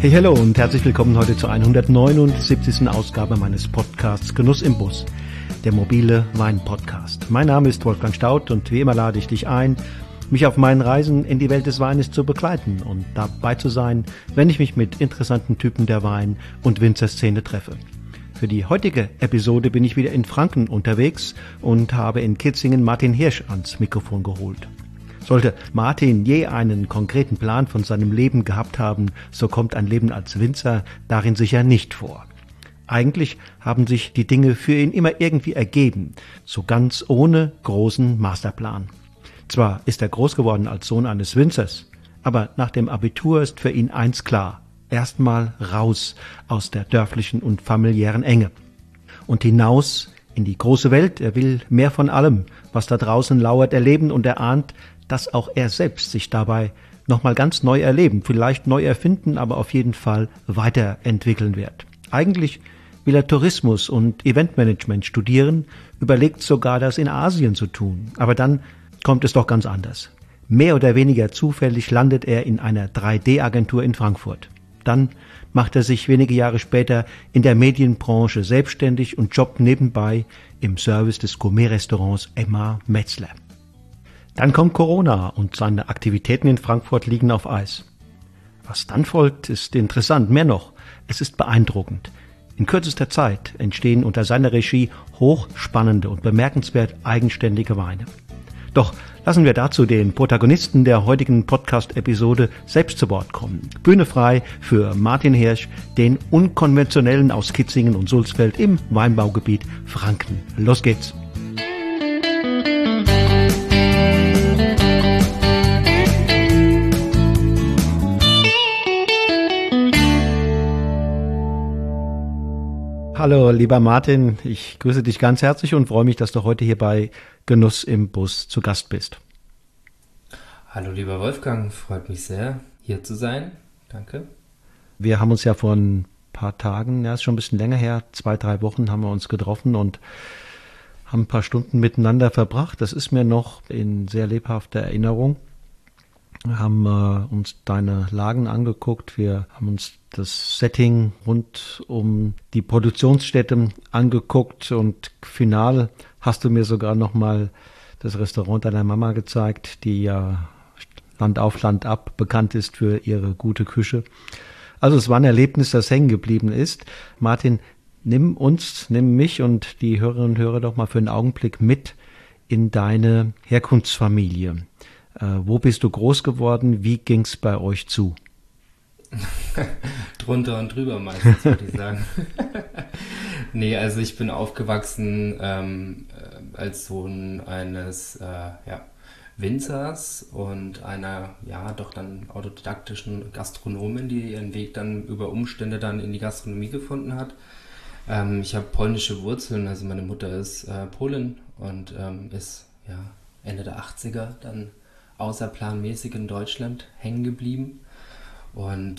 Hey, hallo und herzlich willkommen heute zur 179. Ausgabe meines Podcasts Genuss im Bus, der mobile Wein-Podcast. Mein Name ist Wolfgang Staudt und wie immer lade ich dich ein, mich auf meinen Reisen in die Welt des Weines zu begleiten und dabei zu sein, wenn ich mich mit interessanten Typen der Wein- und Winzerszene treffe. Für die heutige Episode bin ich wieder in Franken unterwegs und habe in Kitzingen Martin Hirsch ans Mikrofon geholt. Sollte Martin je einen konkreten Plan von seinem Leben gehabt haben, so kommt ein Leben als Winzer darin sicher nicht vor. Eigentlich haben sich die Dinge für ihn immer irgendwie ergeben, so ganz ohne großen Masterplan. Zwar ist er groß geworden als Sohn eines Winzers, aber nach dem Abitur ist für ihn eins klar: erstmal raus aus der dörflichen und familiären Enge und hinaus in die große Welt. Er will mehr von allem, was da draußen lauert, erleben, und er ahnt, dass auch er selbst sich dabei nochmal ganz neu erleben, vielleicht neu erfinden, aber auf jeden Fall weiterentwickeln wird. Eigentlich will er Tourismus und Eventmanagement studieren, überlegt sogar, das in Asien zu tun. Aber dann kommt es doch ganz anders. Mehr oder weniger zufällig landet er in einer 3D-Agentur in Frankfurt. Dann macht er sich wenige Jahre später in der Medienbranche selbstständig und jobbt nebenbei im Service des Gourmet-Restaurants Emma Metzler. Dann kommt Corona und seine Aktivitäten in Frankfurt liegen auf Eis. Was dann folgt, ist interessant. Mehr noch, es ist beeindruckend. In kürzester Zeit entstehen unter seiner Regie hochspannende und bemerkenswert eigenständige Weine. Doch lassen wir dazu den Protagonisten der heutigen Podcast-Episode selbst zu Wort kommen. Bühne frei für Martin Hirsch, den Unkonventionellen aus Kitzingen und Sulzfeld im Weinbaugebiet Franken. Los geht's! Hallo, lieber Martin, ich grüße dich ganz herzlich und freue mich, dass du heute hier bei Genuss im Bus zu Gast bist. Hallo, lieber Wolfgang, freut mich sehr, hier zu sein. Danke. Wir haben uns ja vor ein paar Tagen, ja, ist schon ein bisschen länger her, 2-3 Wochen haben wir uns getroffen und haben ein paar Stunden miteinander verbracht. Das ist mir noch in sehr lebhafter Erinnerung. Wir haben uns deine Lagen angeguckt, wir haben uns das Setting rund um die Produktionsstätte angeguckt und final hast du mir sogar nochmal das Restaurant deiner Mama gezeigt, die ja Land auf Land ab bekannt ist für ihre gute Küche. Also es war ein Erlebnis, das hängen geblieben ist. Martin, nimm mich und die Hörerinnen und Hörer doch mal für einen Augenblick mit in deine Herkunftsfamilie. Wo bist du groß geworden? Wie ging's bei euch zu? Drunter und drüber meistens, würde ich sagen. Nee, also ich bin aufgewachsen als Sohn eines Winzers und einer, doch dann autodidaktischen Gastronomin, die ihren Weg dann über Umstände dann in die Gastronomie gefunden hat. Ich habe polnische Wurzeln, also meine Mutter ist Polin und ist Ende der 80er dann außerplanmäßig in Deutschland hängen geblieben. Und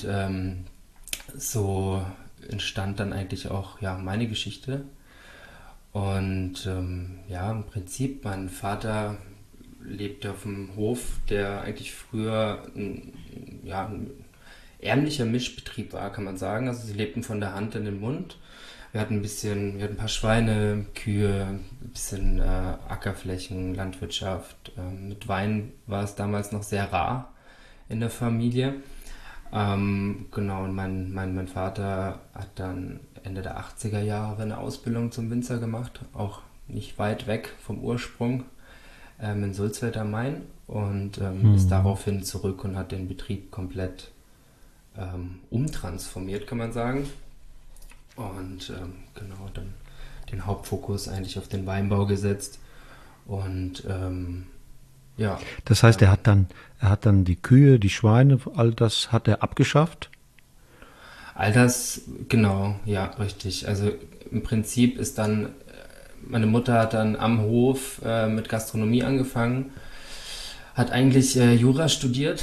so entstand dann eigentlich auch meine Geschichte. Und im Prinzip, mein Vater lebte auf einem Hof, der eigentlich früher ein ärmlicher Mischbetrieb war, kann man sagen. Also sie lebten von der Hand in den Mund. Wir hatten ein paar Schweine, Kühe, ein bisschen Ackerflächen, Landwirtschaft. Mit Wein war es damals noch sehr rar in der Familie. Und mein Vater hat dann Ende der 80er Jahre eine Ausbildung zum Winzer gemacht, auch nicht weit weg vom Ursprung, in Sulzfeld am Main, und ist daraufhin zurück und hat den Betrieb komplett umtransformiert, kann man sagen. Und dann den Hauptfokus eigentlich auf den Weinbau gesetzt. Und Das heißt, er hat dann die Kühe, die Schweine, all das hat er abgeschafft? All das, genau, ja, richtig. Also im Prinzip ist dann, meine Mutter hat dann am Hof mit Gastronomie angefangen, hat eigentlich Jura studiert.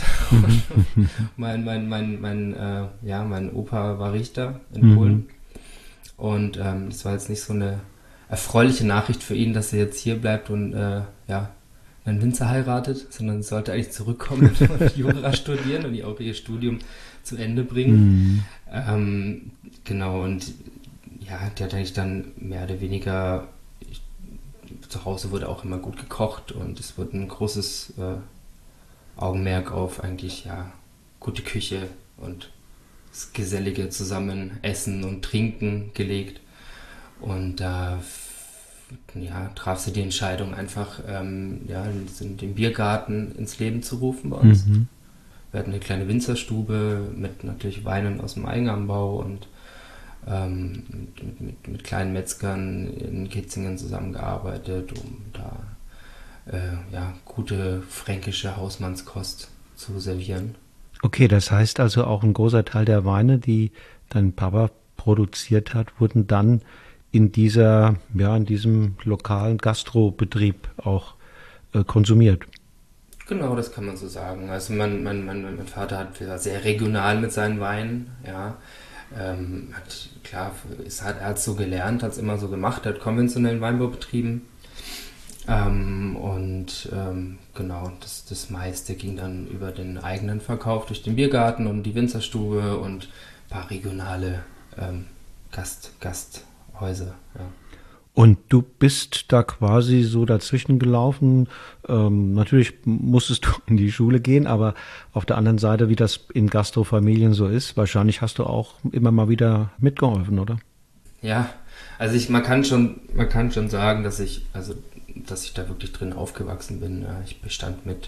Mein Opa war Richter in Polen. Und das war jetzt nicht so eine erfreuliche Nachricht für ihn, dass er jetzt hier bleibt und einen Winzer heiratet, sondern sollte eigentlich zurückkommen und Jura studieren und auch ihr Studium zu Ende bringen. Genau, und ja, die hat eigentlich dann mehr oder weniger, zu Hause wurde auch immer gut gekocht und es wurde ein großes Augenmerk auf eigentlich, ja, gute Küche und das gesellige zusammen Essen und Trinken gelegt. Und da traf sie die Entscheidung, einfach den Biergarten ins Leben zu rufen bei uns. Wir hatten eine kleine Winzerstube mit natürlich Weinen aus dem Eigenanbau und mit kleinen Metzgern in Kitzingen zusammengearbeitet, um da gute fränkische Hausmannskost zu servieren. Okay, das heißt also auch ein großer Teil der Weine, die dein Papa produziert hat, wurden dann in diesem lokalen Gastrobetrieb auch konsumiert. Genau, das kann man so sagen. Also mein Vater war sehr regional mit seinen Weinen, ja. Er hat so gelernt, hat es immer so gemacht, hat konventionellen Weinbau betrieben. Genau, das meiste ging dann über den eigenen Verkauf durch den Biergarten und die Winzerstube und ein paar regionale Gasthäuser. Ja. Und du bist da quasi so dazwischen gelaufen. Natürlich musstest du in die Schule gehen, aber auf der anderen Seite, wie das in Gastrofamilien so ist, wahrscheinlich hast du auch immer mal wieder mitgeholfen, oder? Ja, also man kann schon sagen, dass ich da wirklich drin aufgewachsen bin. Ja. Ich bestand mit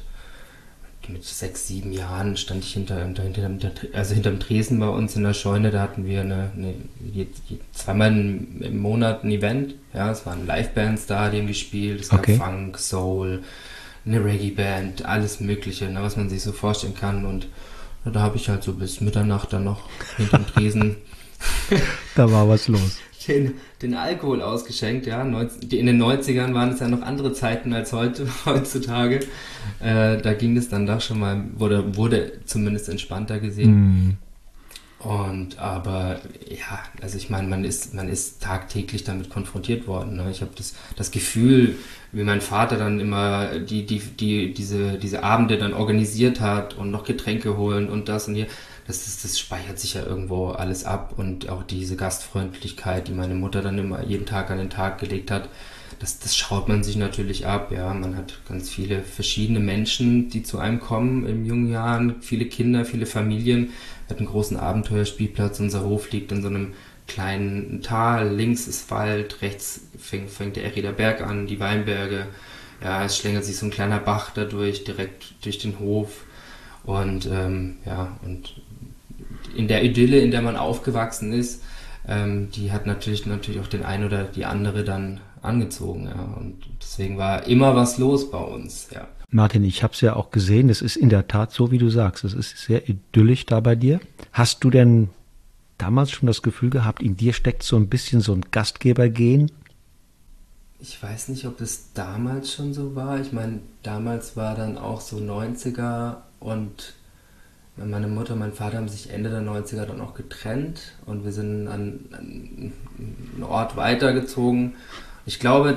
6, 7 Jahren stand ich hinterm Tresen bei uns in der Scheune. Da hatten wir zweimal im Monat ein Event. Ja, es waren Livebands da, die haben gespielt. Es gab Funk, Soul, eine Reggae-Band, alles Mögliche, ne, was man sich so vorstellen kann. Und da habe ich halt so bis Mitternacht dann noch hinterm Tresen da war was los. Den Alkohol ausgeschenkt, ja. In den 90ern waren es ja noch andere Zeiten als heutzutage. Da ging es dann doch schon mal, wurde zumindest entspannter gesehen. Und aber ja, also ich meine, man ist tagtäglich damit konfrontiert worden. Ne? Ich habe das Gefühl, wie mein Vater dann immer diese Abende dann organisiert hat und noch Getränke holen und das und hier. Das speichert sich ja irgendwo alles ab und auch diese Gastfreundlichkeit, die meine Mutter dann immer jeden Tag an den Tag gelegt hat, das schaut man sich natürlich ab. Ja, man hat ganz viele verschiedene Menschen, die zu einem kommen in jungen Jahren, viele Kinder, viele Familien. Wir hatten einen großen Abenteuerspielplatz, unser Hof liegt in so einem kleinen Tal, links ist Wald, rechts fängt der Errieder Berg an, die Weinberge. Ja, es schlängelt sich so ein kleiner Bach dadurch, direkt durch den Hof. Und und in der Idylle, in der man aufgewachsen ist, die hat natürlich auch den einen oder die andere dann angezogen. Ja. Und deswegen war immer was los bei uns. Ja. Martin, ich habe es ja auch gesehen, es ist in der Tat so, wie du sagst, es ist sehr idyllisch da bei dir. Hast du denn damals schon das Gefühl gehabt, in dir steckt so ein bisschen so ein Gastgebergen? Ich weiß nicht, ob es damals schon so war. Ich meine, damals war dann auch so 90er und meine Mutter und mein Vater haben sich Ende der 90er dann auch getrennt und wir sind an einen Ort weitergezogen. Ich glaube,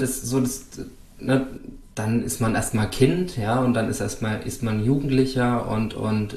dann ist man erstmal Kind, ja, und dann ist man Jugendlicher und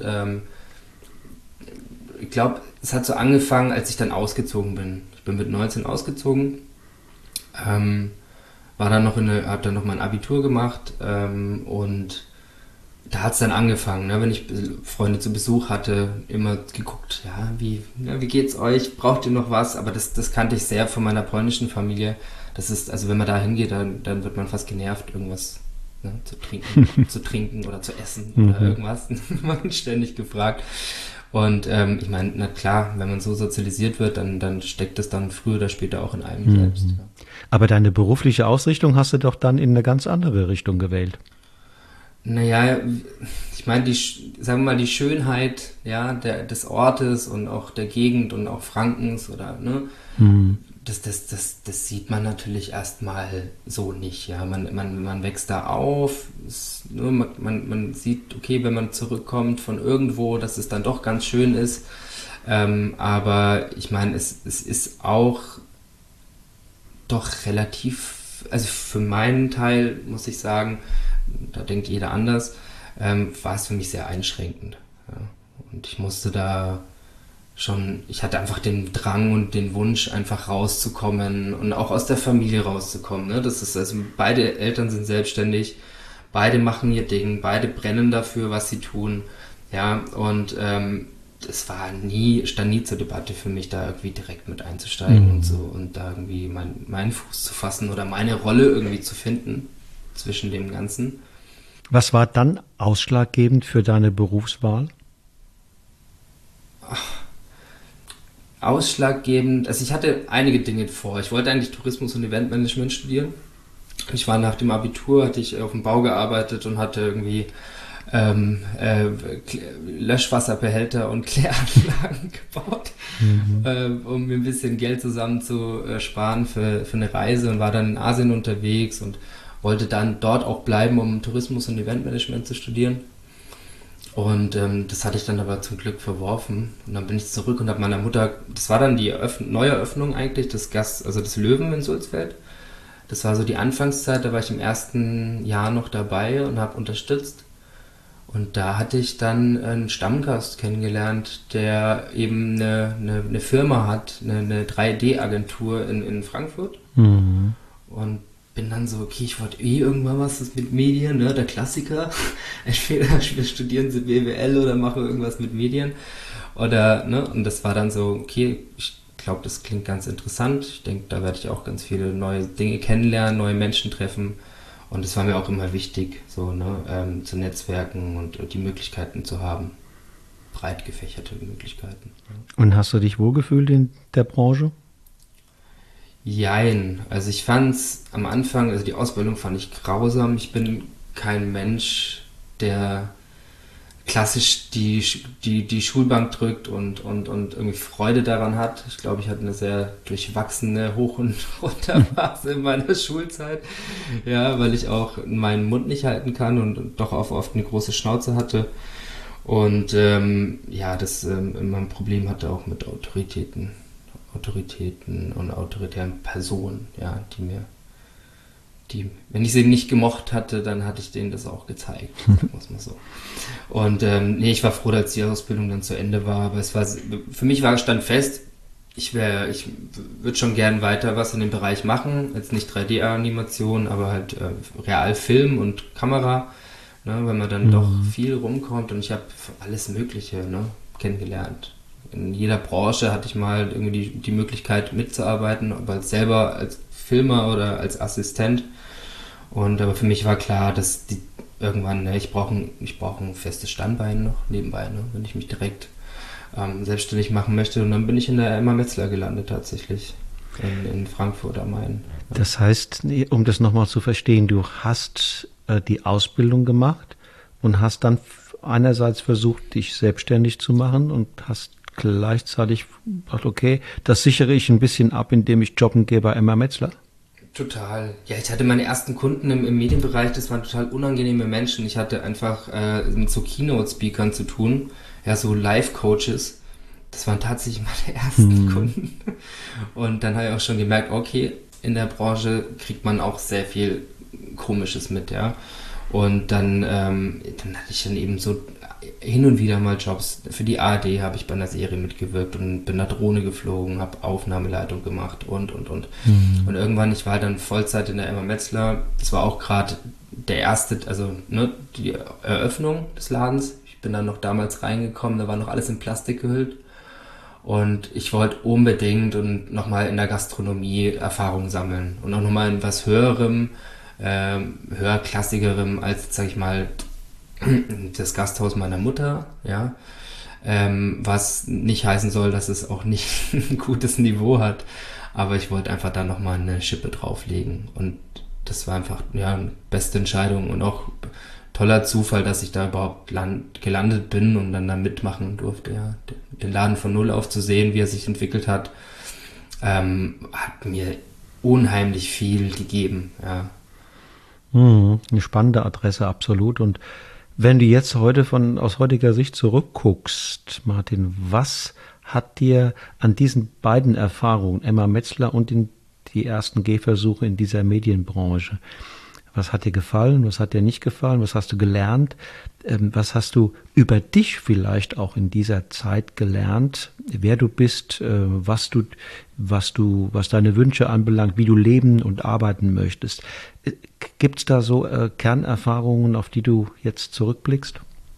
ich glaube, es hat so angefangen, als ich dann ausgezogen bin. Ich bin mit 19 ausgezogen, habe dann noch mein Abitur gemacht und da hat es dann angefangen, ne? Wenn ich Freunde zu Besuch hatte, immer geguckt, ja, wie geht's euch, braucht ihr noch was? Aber das kannte ich sehr von meiner polnischen Familie. Das ist, also wenn man da hingeht, dann wird man fast genervt, irgendwas zu trinken oder zu essen oder irgendwas. Man wird ständig gefragt. Und ich meine, na klar, wenn man so sozialisiert wird, dann steckt es dann früher oder später auch in einem selbst. Ja. Aber deine berufliche Ausrichtung hast du doch dann in eine ganz andere Richtung gewählt. Naja, ich meine, sagen wir mal, die Schönheit, ja, des Ortes und auch der Gegend und auch Frankens oder, ne, das sieht man natürlich erstmal so nicht, ja, man wächst da auf, man sieht, okay, wenn man zurückkommt von irgendwo, dass es dann doch ganz schön ist, aber ich meine, es ist auch doch relativ, also für meinen Teil muss ich sagen, da denkt jeder anders, war es für mich sehr einschränkend. Ja. Und ich musste da ich hatte einfach den Drang und den Wunsch, einfach rauszukommen und auch aus der Familie rauszukommen. Ne? Das ist also, beide Eltern sind selbstständig, beide machen ihr Ding, beide brennen dafür, was sie tun. Ja, und es stand nie zur Debatte für mich, da irgendwie direkt mit einzusteigen und so und da irgendwie meinen Fuß zu fassen oder meine Rolle irgendwie zu finden zwischen dem Ganzen. Was war dann ausschlaggebend für deine Berufswahl? Ausschlaggebend, also ich hatte einige Dinge vor. Ich wollte eigentlich Tourismus und Eventmanagement studieren. Ich war nach dem Abitur, hatte ich auf dem Bau gearbeitet und hatte irgendwie Löschwasserbehälter und Kläranlagen gebaut, um mir ein bisschen Geld zusammen zu sparen für eine Reise, und war dann in Asien unterwegs und wollte dann dort auch bleiben, um Tourismus und Eventmanagement zu studieren. Und das hatte ich dann aber zum Glück verworfen. Und dann bin ich zurück und habe meiner Mutter, das war dann die Neueröffnung eigentlich, des Löwen in Sulzfeld. Das war so die Anfangszeit, da war ich im ersten Jahr noch dabei und habe unterstützt. Und da hatte ich dann einen Stammgast kennengelernt, der eben eine Firma hat, eine 3D-Agentur in Frankfurt. Mhm. Und bin dann so, okay, ich wollte irgendwann was mit Medien, ne, der Klassiker. Entweder wir studieren sie BWL oder machen irgendwas mit Medien. Oder, ne, und das war dann so, okay, ich glaube, das klingt ganz interessant. Ich denke, da werde ich auch ganz viele neue Dinge kennenlernen, neue Menschen treffen. Und es war mir auch immer wichtig, so, ne, zu netzwerken und die Möglichkeiten zu haben. Breit gefächerte Möglichkeiten. Und hast du dich wohlgefühlt in der Branche? Jein. Also ich fand's am Anfang, also die Ausbildung fand ich grausam. Ich bin kein Mensch, der klassisch die Schulbank drückt und irgendwie Freude daran hat. Ich glaube, ich hatte eine sehr durchwachsene Hoch- und Runterphase in meiner Schulzeit. Ja, weil ich auch meinen Mund nicht halten kann und doch auch oft eine große Schnauze hatte. Und das immer ein Problem hatte auch mit Autoritäten und autoritären Personen, ja, wenn ich sie nicht gemocht hatte, dann hatte ich denen das auch gezeigt, sagen wir es mal so. Und ich war froh, als die Ausbildung dann zu Ende war, aber für mich stand fest, ich würde schon gern weiter was in dem Bereich machen, jetzt nicht 3D-Animation, aber halt Realfilm und Kamera, ne, weil man dann doch viel rumkommt, und ich habe alles Mögliche, ne, kennengelernt. In jeder Branche hatte ich mal irgendwie die Möglichkeit mitzuarbeiten, ob als Filmer oder als Assistent. Aber für mich war klar, dass irgendwann, ne, ich brauche ein festes Standbein noch nebenbei, ne, wenn ich mich direkt selbstständig machen möchte. Und dann bin ich in der Emma Metzler gelandet tatsächlich, in Frankfurt am Main. Ja. Das heißt, um das nochmal zu verstehen, du hast die Ausbildung gemacht und hast dann einerseits versucht, dich selbstständig zu machen und hast gleichzeitig gedacht, okay, das sichere ich ein bisschen ab, indem ich jobben gehe bei Emma Metzler. Total. Ja, ich hatte meine ersten Kunden im Medienbereich, das waren total unangenehme Menschen. Ich hatte einfach mit so Keynote-Speakern zu tun, ja, so Life-Coaches. Das waren tatsächlich meine ersten Kunden. Und dann habe ich auch schon gemerkt, okay, in der Branche kriegt man auch sehr viel Komisches mit, ja. Und dann hatte ich dann eben so hin und wieder mal Jobs. Für die ARD habe ich bei einer Serie mitgewirkt und bin da Drohne geflogen, habe Aufnahmeleitung gemacht und. Und irgendwann, ich war dann Vollzeit in der Emma Metzler. Das war auch gerade der erste, also ne, die Eröffnung des Ladens. Ich bin dann noch damals reingekommen, da war noch alles in Plastik gehüllt. Und ich wollte unbedingt und nochmal in der Gastronomie Erfahrung sammeln. Und auch nochmal in was Höherem, höherklassigerem als, sag ich mal, das Gasthaus meiner Mutter, ja, was nicht heißen soll, dass es auch nicht ein gutes Niveau hat, aber ich wollte einfach da nochmal eine Schippe drauflegen, und das war einfach, ja, eine beste Entscheidung und auch toller Zufall, dass ich da überhaupt gelandet bin und dann da mitmachen durfte, ja, den Laden von Null auf zu sehen, wie er sich entwickelt hat, hat mir unheimlich viel gegeben, ja. Eine spannende Adresse, absolut. Und wenn du jetzt heute aus heutiger Sicht zurückguckst, Martin, was hat dir an diesen beiden Erfahrungen, Emma Metzler und die ersten Gehversuche in dieser Medienbranche, Was hat dir gefallen? Was hat dir nicht gefallen? Was hast du gelernt? Was hast du über dich vielleicht auch in dieser Zeit gelernt? Wer du bist, was deine Wünsche anbelangt, wie du leben und arbeiten möchtest. Gibt es da so Kernerfahrungen, auf die du jetzt zurückblickst?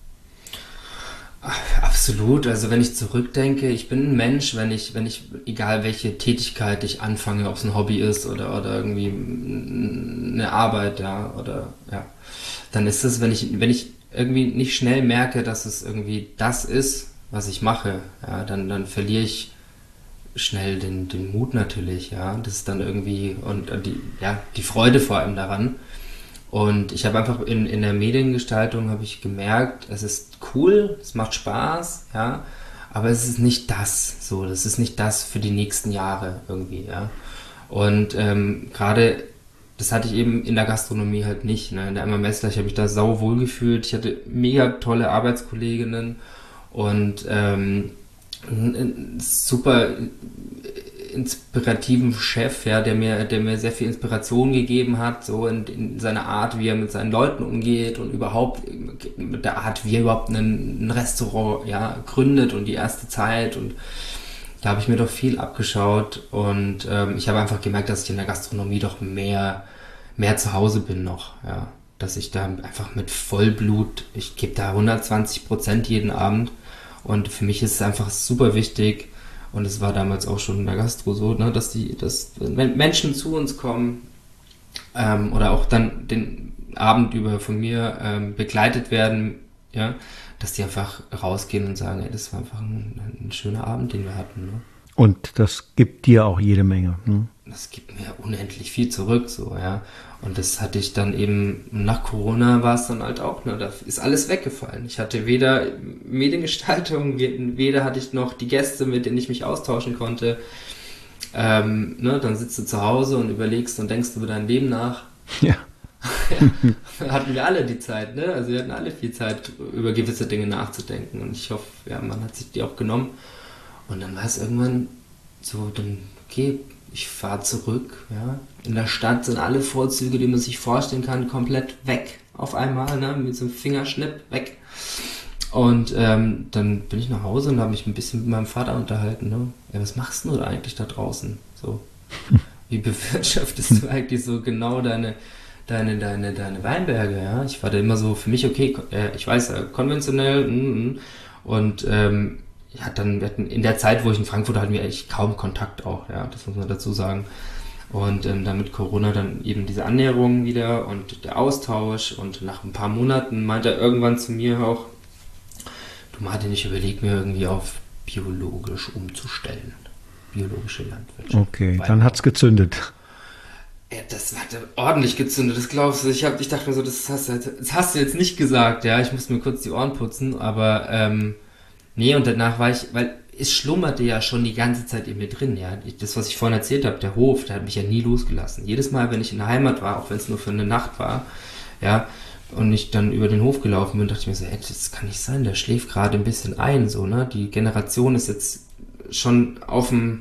Absolut, also wenn ich zurückdenke, ich bin ein Mensch, wenn ich, egal welche Tätigkeit ich anfange, ob es ein Hobby ist oder irgendwie eine Arbeit, ja, oder, ja, dann ist es, wenn ich irgendwie nicht schnell merke, dass es irgendwie das ist, was ich mache, ja, dann verliere ich schnell den Mut natürlich, ja, das ist dann irgendwie, und die Freude vor allem daran. Und ich habe einfach in der Mediengestaltung habe ich gemerkt, es ist cool, es macht Spaß, ja, aber es ist nicht das ist nicht das für die nächsten Jahre irgendwie, ja. Und gerade, das hatte ich eben in der Gastronomie halt nicht, ne? In der Emma Messler, ich habe mich da sau wohl gefühlt, ich hatte mega tolle Arbeitskolleginnen und einen super inspirativen Chef, ja, der mir sehr viel Inspiration gegeben hat, so in seiner Art, wie er mit seinen Leuten umgeht und überhaupt mit der Art, wie er überhaupt ein Restaurant, ja, gründet und die erste Zeit, und da habe ich mir doch viel abgeschaut, und ich habe einfach gemerkt, dass ich in der Gastronomie doch mehr zu Hause bin noch, ja, dass ich da einfach mit Vollblut, ich gebe da 120% jeden Abend, und für mich ist es einfach super wichtig. Und es war damals auch schon in der Gastro so, ne, dass wenn Menschen zu uns kommen oder auch dann den Abend über von mir begleitet werden, ja, dass die einfach rausgehen und sagen, ey, das war einfach ein schöner Abend, den wir hatten. Ne? Und das gibt dir auch jede Menge. Ne? Das gibt mir unendlich viel zurück, so, ja. Und das hatte ich dann eben, nach Corona war es dann halt auch, ne, da ist alles weggefallen. Ich hatte weder Mediengestaltung, weder hatte ich noch die Gäste, mit denen ich mich austauschen konnte. Ne, dann sitzt du zu Hause und überlegst und denkst über dein Leben nach. Ja. Ja, hatten wir alle die Zeit, ne? Also wir hatten alle viel Zeit, über gewisse Dinge nachzudenken. Und ich hoffe, ja, man hat sich die auch genommen. Und dann war es irgendwann so, dann, okay, ich fahre zurück, ja. In der Stadt sind alle Vorzüge, die man sich vorstellen kann, komplett weg. Auf einmal, ne, mit so einem Fingerschnipp weg. Und dann bin ich nach Hause und habe mich ein bisschen mit meinem Vater unterhalten, ne. Ja, was machst du eigentlich da draußen? So, wie bewirtschaftest du eigentlich so genau deine Weinberge, ja? Ich war da immer so, für mich, okay, ich weiß, konventionell, und ja, dann, wir hatten in der Zeit, wo ich in Frankfurt hatten wir echt kaum Kontakt auch, ja, das muss man dazu sagen. Und dann mit Corona dann eben diese Annäherung wieder und der Austausch, und nach ein paar Monaten meinte er irgendwann zu mir auch, du Martin, ich überlege mir irgendwie auf biologisch umzustellen. Biologische Landwirtschaft. Okay, dann hat's gezündet. Ja, das hat ordentlich gezündet, das glaubst du. Ich dachte mir so, das hast du jetzt nicht gesagt, ja, ich musste mir kurz die Ohren putzen, aber nee, und danach war ich, weil es schlummerte ja schon die ganze Zeit in mir drin, ja. Das, was ich vorhin erzählt habe, der Hof, der hat mich ja nie losgelassen. Jedes Mal, wenn ich in der Heimat war, auch wenn es nur für eine Nacht war, ja, und ich dann über den Hof gelaufen bin, dachte ich mir so, ey, das kann nicht sein, der schläft gerade ein bisschen ein, so, ne. Die Generation ist jetzt schon auf dem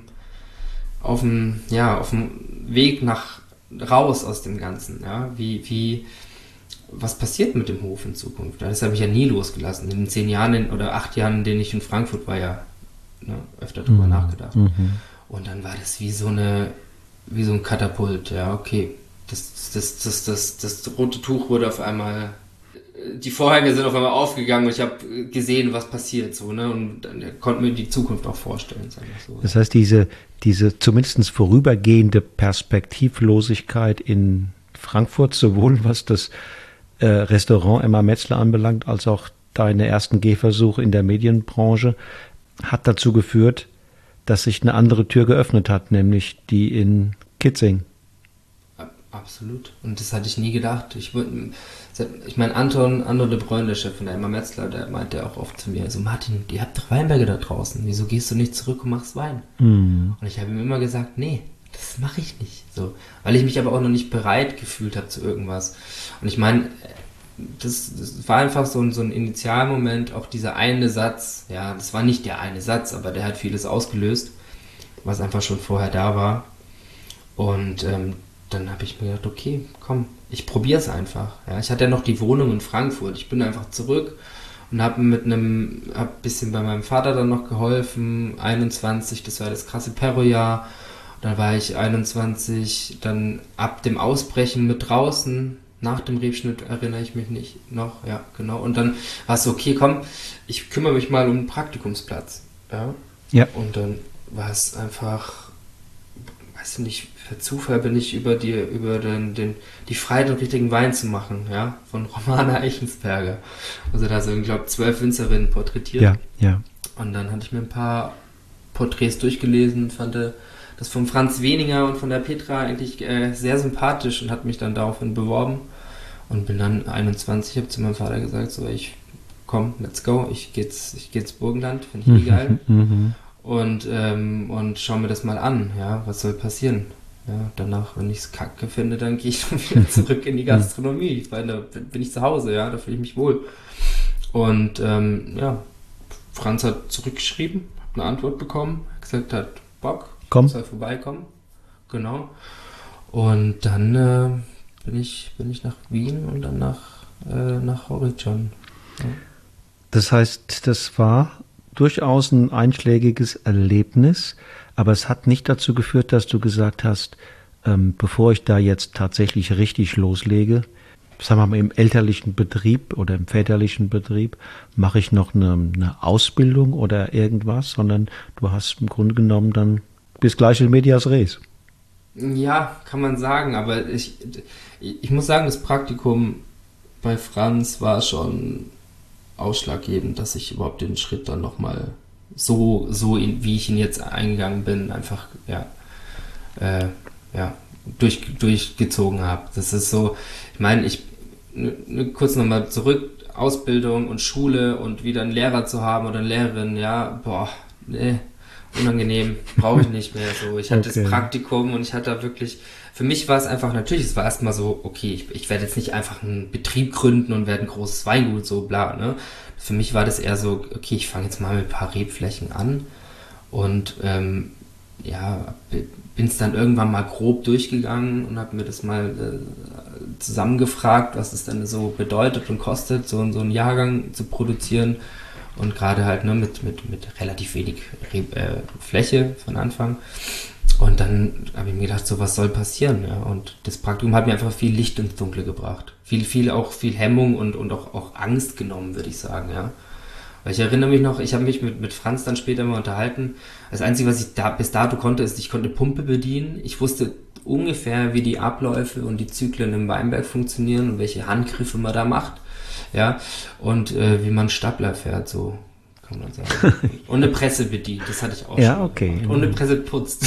Weg raus aus dem Ganzen, ja. Was passiert mit dem Hof in Zukunft? Das habe ich ja nie losgelassen. In den 10 Jahren oder 8 Jahren, in denen ich in Frankfurt war, ja, ne, öfter drüber nachgedacht. Und dann war das wie so ein Katapult, ja, okay. Das rote Tuch wurde auf einmal, die Vorhänge sind auf einmal aufgegangen und ich habe gesehen, was passiert, so, ne, und dann konnte mir die Zukunft auch vorstellen, sagen wir so. Das heißt, diese zumindest vorübergehende Perspektivlosigkeit in Frankfurt, sowohl was das Restaurant Emma Metzler anbelangt, als auch deine ersten Gehversuche in der Medienbranche, hat dazu geführt, dass sich eine andere Tür geöffnet hat, nämlich die in Kitzing. Absolut. Und das hatte ich nie gedacht. Ich meine, Anton de Bruyn, der Chef von der Emma Metzler, der meinte auch oft zu mir, also Martin, ihr habt doch Weinberge da draußen, wieso gehst du nicht zurück und machst Wein? Und ich habe ihm immer gesagt, nee, das mache ich nicht. So, weil ich mich aber auch noch nicht bereit gefühlt habe zu irgendwas. Und ich meine, das war einfach so ein Initialmoment, auch dieser eine Satz, ja, das war nicht der eine Satz, aber der hat vieles ausgelöst, was einfach schon vorher da war. Und dann habe ich mir gedacht, okay, komm, ich probiere es einfach. Ja, ich hatte ja noch die Wohnung in Frankfurt. Ich bin einfach zurück und habe ein bisschen bei meinem Vater dann noch geholfen. 21, das war das krasse Perro-Jahr. Da war ich 21, dann ab dem Ausbrechen mit draußen. Nach dem Rebschnitt erinnere ich mich nicht noch. Ja, genau. Und dann war es so, okay, komm, ich kümmere mich mal um einen Praktikumsplatz. Ja. Ja. Und dann war es einfach, weiß ich nicht, per Zufall bin ich über die Freiheit, den richtigen Wein zu machen, ja, von Romana Eichensperger. Also da sind, glaube ich, 12 Winzerinnen porträtiert. Ja, ja. Und dann hatte ich mir ein paar Porträts durchgelesen, fand das von Franz Weninger und von der Petra eigentlich sehr sympathisch und hat mich dann daraufhin beworben und bin dann 21, habe zu meinem Vater gesagt, so, komm, let's go, ich geh ins Burgenland, finde ich geil. Und schau mir das mal an, ja, was soll passieren? Ja, danach, wenn ich es kacke finde, dann gehe ich dann wieder zurück in die Gastronomie, weil da bin ich zu Hause, ja, da fühle ich mich wohl. Und Franz hat zurückgeschrieben, hat eine Antwort bekommen, gesagt, hat Bock, soll vorbeikommen, genau. Und dann bin ich nach Wien und dann nach Horizon. Ja. Das heißt, das war durchaus ein einschlägiges Erlebnis, aber es hat nicht dazu geführt, dass du gesagt hast, bevor ich da jetzt tatsächlich richtig loslege, sagen wir mal im elterlichen Betrieb oder im väterlichen Betrieb, mache ich noch eine Ausbildung oder irgendwas, sondern du hast im Grunde genommen dann bis gleich in medias res. Ja, kann man sagen, aber ich muss sagen, das Praktikum bei Franz war schon ausschlaggebend, dass ich überhaupt den Schritt dann nochmal wie ich ihn jetzt eingegangen bin, einfach durchgezogen habe. Das ist so, ich meine, kurz nochmal zurück, Ausbildung und Schule und wieder einen Lehrer zu haben oder eine Lehrerin, ja, unangenehm, brauche ich nicht mehr so. Ich hatte das Praktikum und ich hatte da wirklich, für mich war es einfach, natürlich, es war erstmal so, okay, ich werde jetzt nicht einfach einen Betrieb gründen und werde ein großes Weingut, so bla, ne. Für mich war das eher so, okay, ich fange jetzt mal mit ein paar Rebflächen an und bin es dann irgendwann mal grob durchgegangen und habe mir das mal zusammengefragt, was es denn so bedeutet und kostet, so einen Jahrgang zu produzieren. Und gerade halt mit relativ wenig Fläche von Anfang. Und dann habe ich mir gedacht, so was soll passieren? Ja? Und das Praktikum hat mir einfach viel Licht ins Dunkle gebracht. Viel Hemmung und auch Angst genommen, würde ich sagen. Ja? Weil ich erinnere mich noch, ich habe mich mit Franz dann später mal unterhalten. Das Einzige, was ich bis dato konnte, ist, ich konnte Pumpe bedienen. Ich wusste ungefähr, wie die Abläufe und die Zyklen im Weinberg funktionieren und welche Handgriffe man da macht. Ja, und wie man Stapler fährt, so kann man sagen. Und eine Presse bedient, das hatte ich auch ja, schon. Okay. Und eine Presse putzt.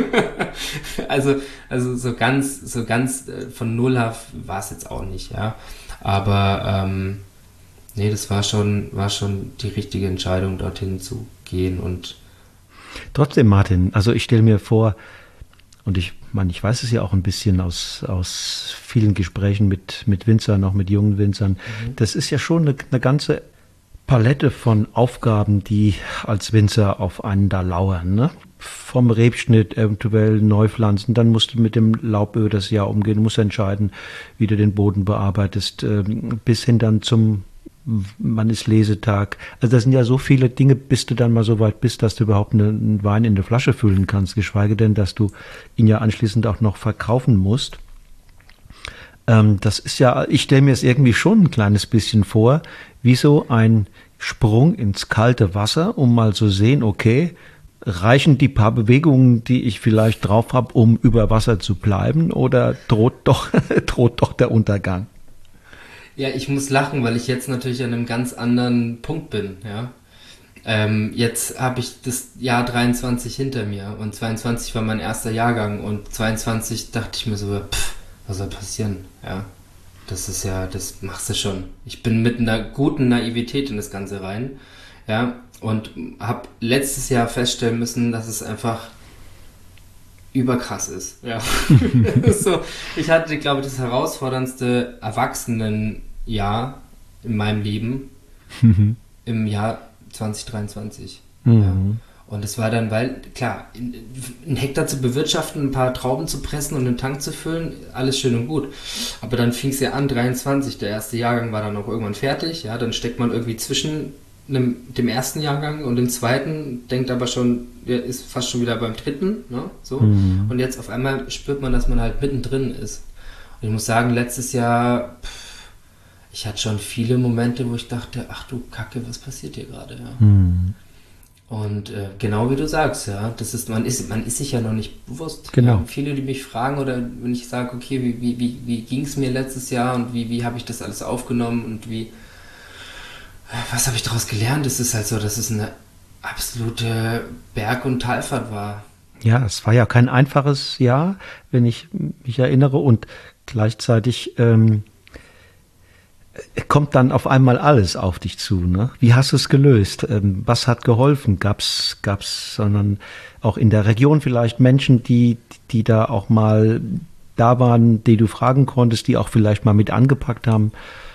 also so ganz von null auf war es jetzt auch nicht, ja. Aber das war schon die richtige Entscheidung, dorthin zu gehen. Und trotzdem, Martin, also ich stelle mir vor, und ich weiß es ja auch ein bisschen aus vielen Gesprächen mit Winzern, auch mit jungen Winzern. Das ist ja schon eine ganze Palette von Aufgaben, die als Winzer auf einen da lauern. Ne? Vom Rebschnitt, eventuell Neupflanzen, dann musst du mit dem Lauböl das Jahr umgehen, musst entscheiden, wie du den Boden bearbeitest, bis hin dann wann ist Lesetag. Also das sind ja so viele Dinge, bis du dann mal so weit bist, dass du überhaupt einen Wein in eine Flasche füllen kannst, geschweige denn, dass du ihn ja anschließend auch noch verkaufen musst. Das ist ja, ich stelle mir es irgendwie schon ein kleines bisschen vor, wie so ein Sprung ins kalte Wasser, um mal zu sehen, okay, reichen die paar Bewegungen, die ich vielleicht drauf habe, um über Wasser zu bleiben, oder droht doch der Untergang? Ja, ich muss lachen, weil ich jetzt natürlich an einem ganz anderen Punkt bin, ja. Jetzt habe ich das Jahr 23 hinter mir und 22 war mein erster Jahrgang und 22 dachte ich mir so, was soll passieren, ja. Das machst du schon. Ich bin mit einer guten Naivität in das Ganze rein, ja, und habe letztes Jahr feststellen müssen, dass es einfach überkrass ist. Ja. So, ich hatte, glaube ich, das herausforderndste Erwachsenenjahr in meinem Leben im Jahr 2023. Ja. Und es war dann, weil, klar, einen Hektar zu bewirtschaften, ein paar Trauben zu pressen und einen Tank zu füllen, alles schön und gut. Aber dann fing es ja an, 23, der erste Jahrgang war dann auch irgendwann fertig, ja, dann steckt man irgendwie zwischen dem ersten Jahrgang und dem zweiten, denkt aber schon, der ist fast schon wieder beim dritten, ne, so. Und jetzt auf einmal spürt man, dass man halt mittendrin ist. Und ich muss sagen, letztes Jahr, ich hatte schon viele Momente, wo ich dachte, ach du Kacke, was passiert hier gerade, ja. Und genau wie du sagst, ja, das ist, man ist sich ja noch nicht bewusst. Genau. Ja, viele, die mich fragen oder wenn ich sage, okay, wie ging es mir letztes Jahr und wie habe ich das alles aufgenommen und was habe ich daraus gelernt? Es ist halt so, dass es eine absolute Berg- und Talfahrt war. Ja, es war ja kein einfaches Jahr, wenn ich mich erinnere, und gleichzeitig kommt dann auf einmal alles auf dich zu, ne? Wie hast du es gelöst? Was hat geholfen? Gab's, sondern auch in der Region vielleicht Menschen, die da auch mal da waren, die du fragen konntest, die auch vielleicht mal mit angepackt haben?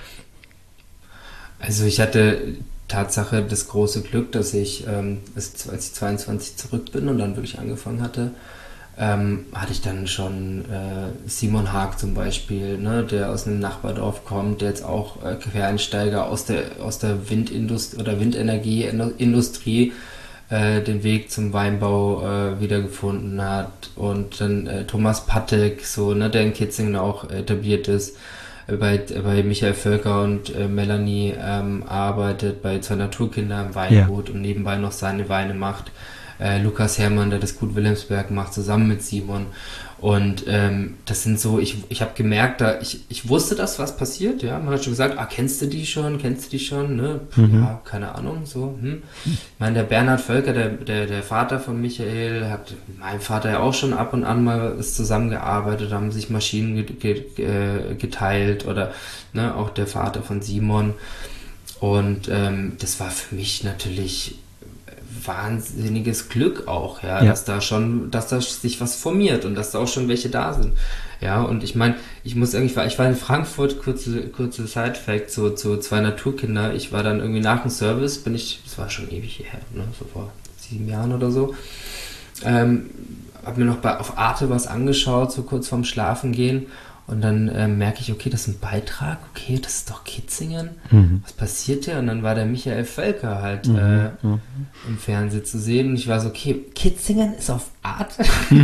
Also ich hatte Tatsache das große Glück, dass ich, als ich 22 zurück bin und dann wirklich angefangen hatte, hatte ich dann schon Simon Haag zum Beispiel, ne, der aus einem Nachbardorf kommt, der jetzt auch Quereinsteiger aus der Windindustrie oder Windenergieindustrie den Weg zum Weinbau wiedergefunden hat, und dann Thomas Pattek, so, ne, der in Kitzingen auch etabliert ist, bei Michael Völker und Melanie arbeitet bei zwei Naturkinder im Weingut, ja, und nebenbei noch seine Weine macht. Lukas Herrmann, der das Gut Wilhelmsberg macht, zusammen mit Simon. Und das sind so, ich habe gemerkt, ich wusste das, was passiert, ja. Man hat schon gesagt, kennst du die schon, ne? Ja, keine Ahnung, so. Ich meine, der Bernhard Völker, der Vater von Michael, hat mit meinem Vater ja auch schon ab und an mal zusammengearbeitet, haben sich Maschinen geteilt, oder ne, auch der Vater von Simon. Und das war für mich natürlich wahnsinniges Glück auch, ja, dass da sich was formiert und dass da auch schon welche da sind. Ja, und ich meine, ich war in Frankfurt, kurze Side-Fact, zu zwei Naturkinder. Ich war dann irgendwie nach dem Service, das war schon ewig her, ne, so vor 7 Jahren oder so, hab mir noch auf Arte was angeschaut, so kurz vorm Schlafen gehen. Und dann merke ich, okay, das ist ein Beitrag, okay, das ist doch Kitzingen. Was passiert hier? Und dann war der Michael Völker halt im Fernsehen zu sehen. Und ich war so, okay, Kitzingen ist auf Arte?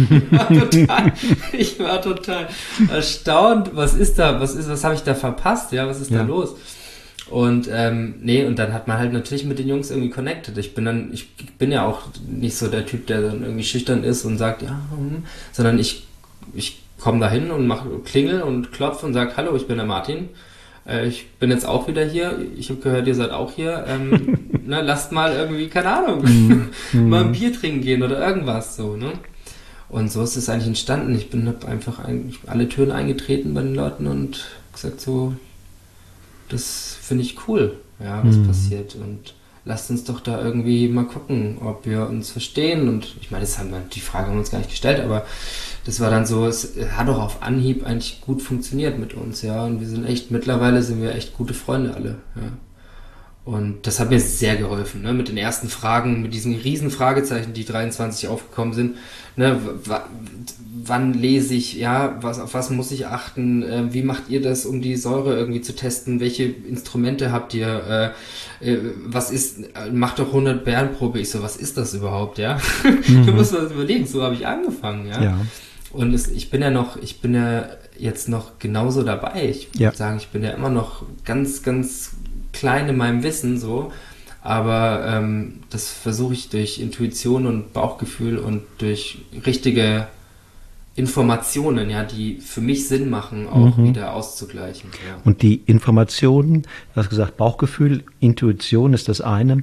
Ich war total erstaunt. Was habe ich da verpasst? Ja, was ist da los? Und und dann hat man halt natürlich mit den Jungs irgendwie connected. Ich bin ja auch nicht so der Typ, der dann irgendwie schüchtern ist und sagt, sondern ich komme da hin und klingel und klopfe und sage, hallo, ich bin der Martin. Ich bin jetzt auch wieder hier. Ich habe gehört, ihr seid auch hier. Ne, lasst mal irgendwie, keine Ahnung, mal ein Bier trinken gehen oder irgendwas so, ne? Und so ist es eigentlich entstanden. Ich habe einfach alle Türen eingetreten bei den Leuten und gesagt so, das finde ich cool, ja, was passiert, und lasst uns doch da irgendwie mal gucken, ob wir uns verstehen. Und ich meine, die Frage haben wir uns gar nicht gestellt, aber das war dann so, es hat auch auf Anhieb eigentlich gut funktioniert mit uns, ja, und mittlerweile sind wir echt gute Freunde alle, ja. Und das hat mir sehr geholfen, ne, mit den ersten Fragen, mit diesen riesen Fragezeichen, die 23 aufgekommen sind, ne, wann lese ich, ja, auf was muss ich achten, wie macht ihr das, um die Säure irgendwie zu testen, welche Instrumente habt ihr, macht doch 100 Bärenprobe, ich so, was ist das überhaupt, ja? Du musst das überlegen, so habe ich angefangen, ja. Und ich bin ja jetzt noch genauso dabei, ich würde sagen, ich bin ja immer noch ganz, ganz klein in meinem Wissen, so, aber das versuche ich durch Intuition und Bauchgefühl und durch richtige Informationen, ja, die für mich Sinn machen, auch wieder auszugleichen. Ja. Und die Informationen, du hast gesagt, Bauchgefühl, Intuition ist das eine.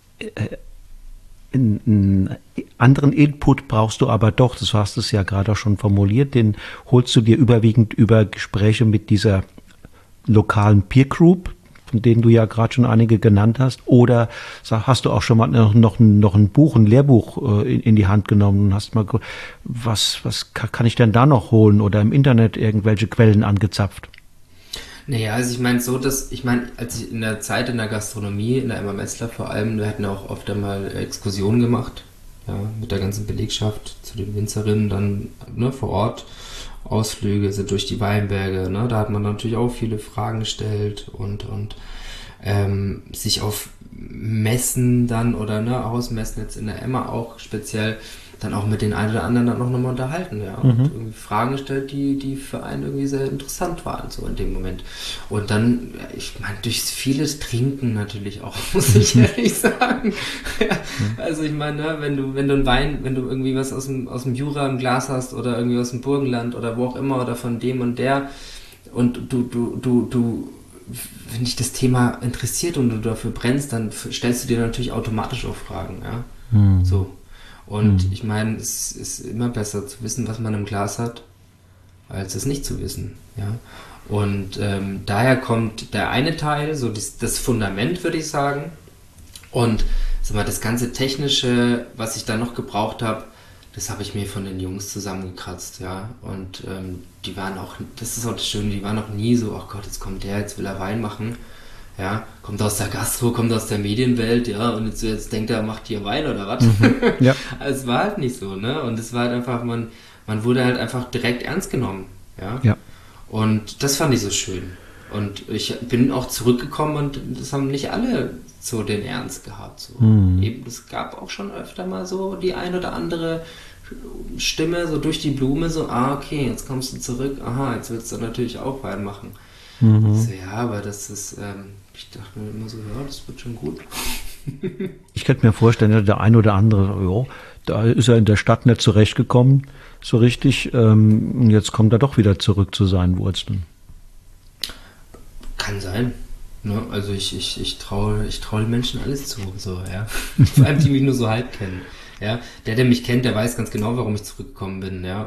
Einen anderen Input brauchst du aber doch, das hast du es ja gerade auch schon formuliert, den holst du dir überwiegend über Gespräche mit dieser lokalen Peer Group, von denen du ja gerade schon einige genannt hast, oder hast du auch schon mal noch ein Buch, ein Lehrbuch in die Hand genommen und hast mal, was kann ich denn da noch holen, oder im Internet irgendwelche Quellen angezapft? Naja, also als ich in der Zeit in der Gastronomie, in der Emma Metzler vor allem, wir hatten auch oft einmal Exkursionen gemacht ja, mit der ganzen Belegschaft zu den Winzerinnen dann, ne, vor Ort. Ausflüge sind durch die Weinberge, ne, da hat man natürlich auch viele Fragen gestellt und sich auf Messen dann oder ne, Hausmessen jetzt in der Emma auch speziell dann auch mit den einen oder anderen dann auch nochmal unterhalten, ja, und irgendwie Fragen gestellt, die für einen irgendwie sehr interessant waren, so in dem Moment. Und dann, ja, ich meine, durch vieles Trinken natürlich auch, muss ich ehrlich sagen. Ja, also ich meine, ne, wenn du einen Wein, wenn du irgendwie was aus dem Jura im Glas hast oder irgendwie aus dem Burgenland oder wo auch immer oder von dem und der und du wenn dich das Thema interessiert und du dafür brennst, dann stellst du dir natürlich automatisch auch Fragen, ja, so. Und ich meine, es ist immer besser zu wissen, was man im Glas hat, als es nicht zu wissen. Ja? Und daher kommt der eine Teil, so das Fundament, würde ich sagen. Und sag mal, das ganze Technische, was ich da noch gebraucht habe, das habe ich mir von den Jungs zusammengekratzt. Ja? Und die waren auch, das ist auch das Schöne, die waren auch nie so, ach Gott, jetzt kommt der, jetzt will er Wein machen. Ja, kommt aus der Gastro, kommt aus der Medienwelt, ja, und jetzt denkt er, macht hier Wein oder was? Ja. Also es war halt nicht so, ne? Und es war halt einfach, man wurde halt einfach direkt ernst genommen, ja. Ja. Und das fand ich so schön. Und ich bin auch zurückgekommen und das haben nicht alle so den Ernst gehabt. So. Eben, es gab auch schon öfter mal so die ein oder andere Stimme, so durch die Blume, so, okay, jetzt kommst du zurück, aha, jetzt willst du natürlich auch Wein machen. So, ja, aber das ist, ich dachte mir immer so, ja, das wird schon gut. Ich könnte mir vorstellen, der ein oder andere, ja, da ist er in der Stadt nicht zurechtgekommen, so richtig, und jetzt kommt er doch wieder zurück zu seinen Wurzeln. Kann sein. Ne? Also ich traue den Menschen alles zu, so, ja. Vor allem, die mich nur so halb kennen. Ja. Der mich kennt, der weiß ganz genau, warum ich zurückgekommen bin, ja.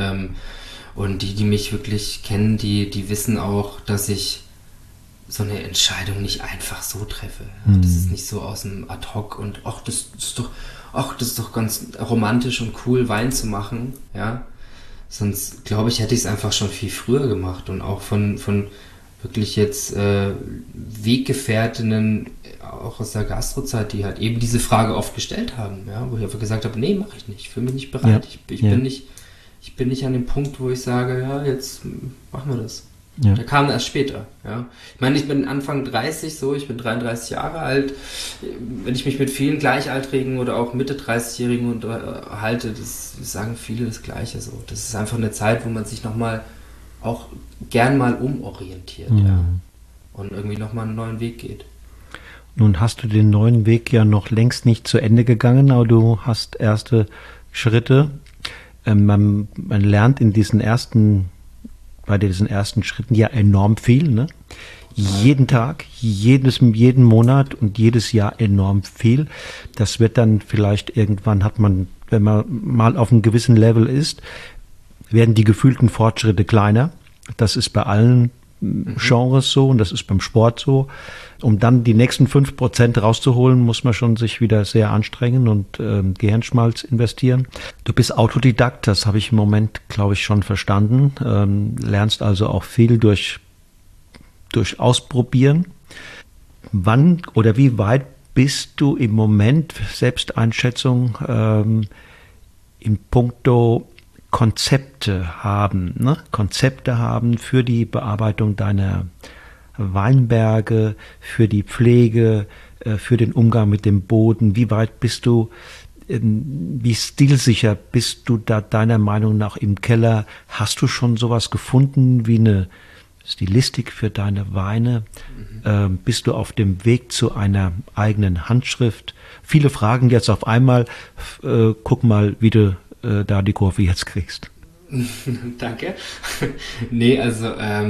Und die mich wirklich kennen, die wissen auch, dass ich so eine Entscheidung nicht einfach so treffe. Das ist nicht so aus dem Ad-Hoc und das ist doch ganz romantisch und cool, Wein zu machen, ja. Sonst, glaube ich, hätte ich es einfach schon viel früher gemacht und auch von wirklich jetzt Weggefährtinnen, auch aus der Gastrozeit, die halt eben diese Frage oft gestellt haben, ja, wo ich einfach gesagt habe, nee, mache ich nicht, ich fühle mich nicht bereit, Ja. Ich bin nicht an dem Punkt, wo ich sage, ja, jetzt machen wir das. Ja. Der kam erst später, ja. Ich meine, ich bin Anfang 30 so, ich bin 33 Jahre alt. Wenn ich mich mit vielen Gleichaltrigen oder auch Mitte 30-Jährigen unterhalte, das sagen viele das Gleiche so. Das ist einfach eine Zeit, wo man sich nochmal auch gern mal umorientiert, ja. Und irgendwie nochmal einen neuen Weg geht. Nun hast du den neuen Weg ja noch längst nicht zu Ende gegangen, aber du hast erste Schritte. Man lernt bei diesen ersten Schritten ja enorm viel, ne? Jeden Tag, jeden Monat und jedes Jahr enorm viel. Das wird dann vielleicht irgendwann wenn man mal auf einem gewissen Level ist, werden die gefühlten Fortschritte kleiner. Das ist bei allen Genres so und das ist beim Sport so. Um dann die nächsten 5% rauszuholen, muss man schon sich wieder sehr anstrengen und Gehirnschmalz investieren. Du bist Autodidakt, das habe ich im Moment, glaube ich, schon verstanden. Lernst also auch viel durch Ausprobieren. Wann oder wie weit bist du im Moment, Selbsteinschätzung, in puncto Konzepte haben, ne? Konzepte haben für die Bearbeitung deiner Weinberge, für die Pflege, für den Umgang mit dem Boden. Wie weit bist du, wie stilsicher bist du da deiner Meinung nach im Keller? Hast du schon sowas gefunden wie eine Stilistik für deine Weine? Bist du auf dem Weg zu einer eigenen Handschrift? Viele Fragen jetzt auf einmal. Guck mal, wie du da die Kurve jetzt kriegst. Danke. Nee, also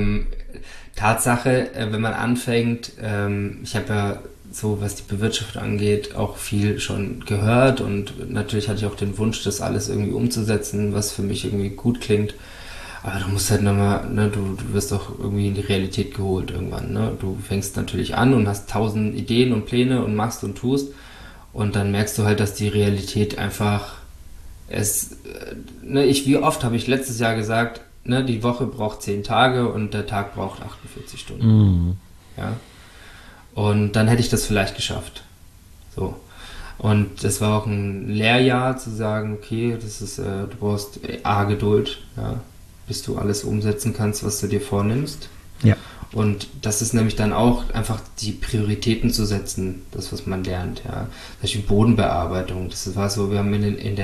Tatsache, wenn man anfängt, ich habe ja so, was die Bewirtschaftung angeht, auch viel schon gehört und natürlich hatte ich auch den Wunsch, das alles irgendwie umzusetzen, was für mich irgendwie gut klingt. Aber du musst halt nochmal, ne, du wirst auch irgendwie in die Realität geholt irgendwann, ne? Du fängst natürlich an und hast 1000 Ideen und Pläne und machst und tust und dann merkst du halt, dass die Realität einfach wie oft habe ich letztes Jahr gesagt, ne, die Woche braucht 10 Tage und der Tag braucht 48 Stunden. Ja. Und dann hätte ich das vielleicht geschafft. So. Und das war auch ein Lehrjahr, zu sagen, okay, das ist, du brauchst A, Geduld, ja, bis du alles umsetzen kannst, was du dir vornimmst. Ja. Und das ist nämlich dann auch einfach die Prioritäten zu setzen, das, was man lernt, ja. Zum Beispiel Bodenbearbeitung, das war so, wir haben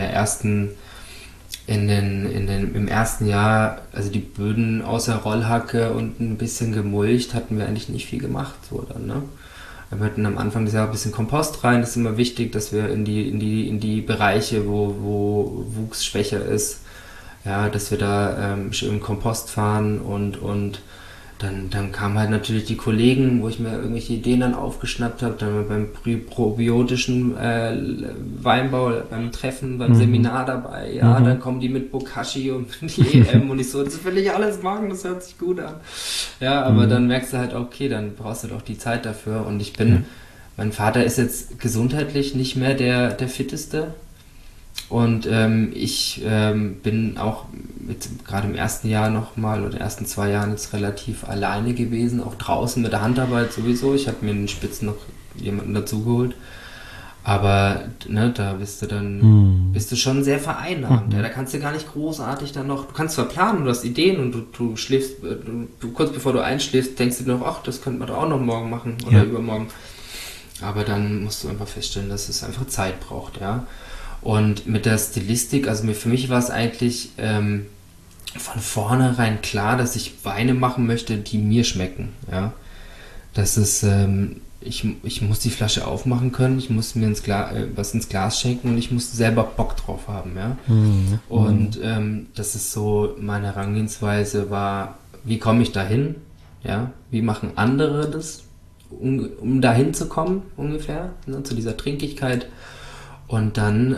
im ersten Jahr, also die Böden außer Rollhacke und ein bisschen gemulcht, hatten wir eigentlich nicht viel gemacht, so dann, ne. Wir hatten am Anfang des Jahres ein bisschen Kompost rein, das ist immer wichtig, dass wir in die Bereiche, wo Wuchs schwächer ist, ja, dass wir da schön Kompost fahren und dann kamen halt natürlich die Kollegen, wo ich mir irgendwelche Ideen dann aufgeschnappt habe, dann beim probiotischen Weinbau, beim Treffen, beim Seminar dabei, ja, dann kommen die mit Bokashi und die EM und ich so, das will ich alles machen, das hört sich gut an. Ja, aber dann merkst du halt, okay, dann brauchst du doch die Zeit dafür und mein Vater ist jetzt gesundheitlich nicht mehr der Fitteste. Und ich bin auch gerade im ersten Jahr nochmal oder ersten 2 Jahren jetzt relativ alleine gewesen, auch draußen mit der Handarbeit sowieso. Ich habe mir in den Spitzen noch jemanden dazugeholt. Aber ne, da bist du schon sehr vereinnahmt. Ja, da kannst du gar nicht großartig dann noch, du kannst zwar planen, du hast Ideen und du schläfst, kurz bevor du einschläfst, denkst du dir noch, ach, das könnte man doch auch noch morgen machen oder übermorgen. Aber dann musst du einfach feststellen, dass es einfach Zeit braucht, ja. Und mit der Stilistik, also für mich war es eigentlich von vornherein klar, dass ich Weine machen möchte, die mir schmecken. Ja? Das ist, ich muss die Flasche aufmachen können, ich muss mir was ins Glas schenken und ich muss selber Bock drauf haben. Ja? Und das ist so meine Herangehensweise war, wie komme ich dahin? Ja? Wie machen andere das, um dahin zu kommen ungefähr, ne? Zu dieser Trinkigkeit. Und dann,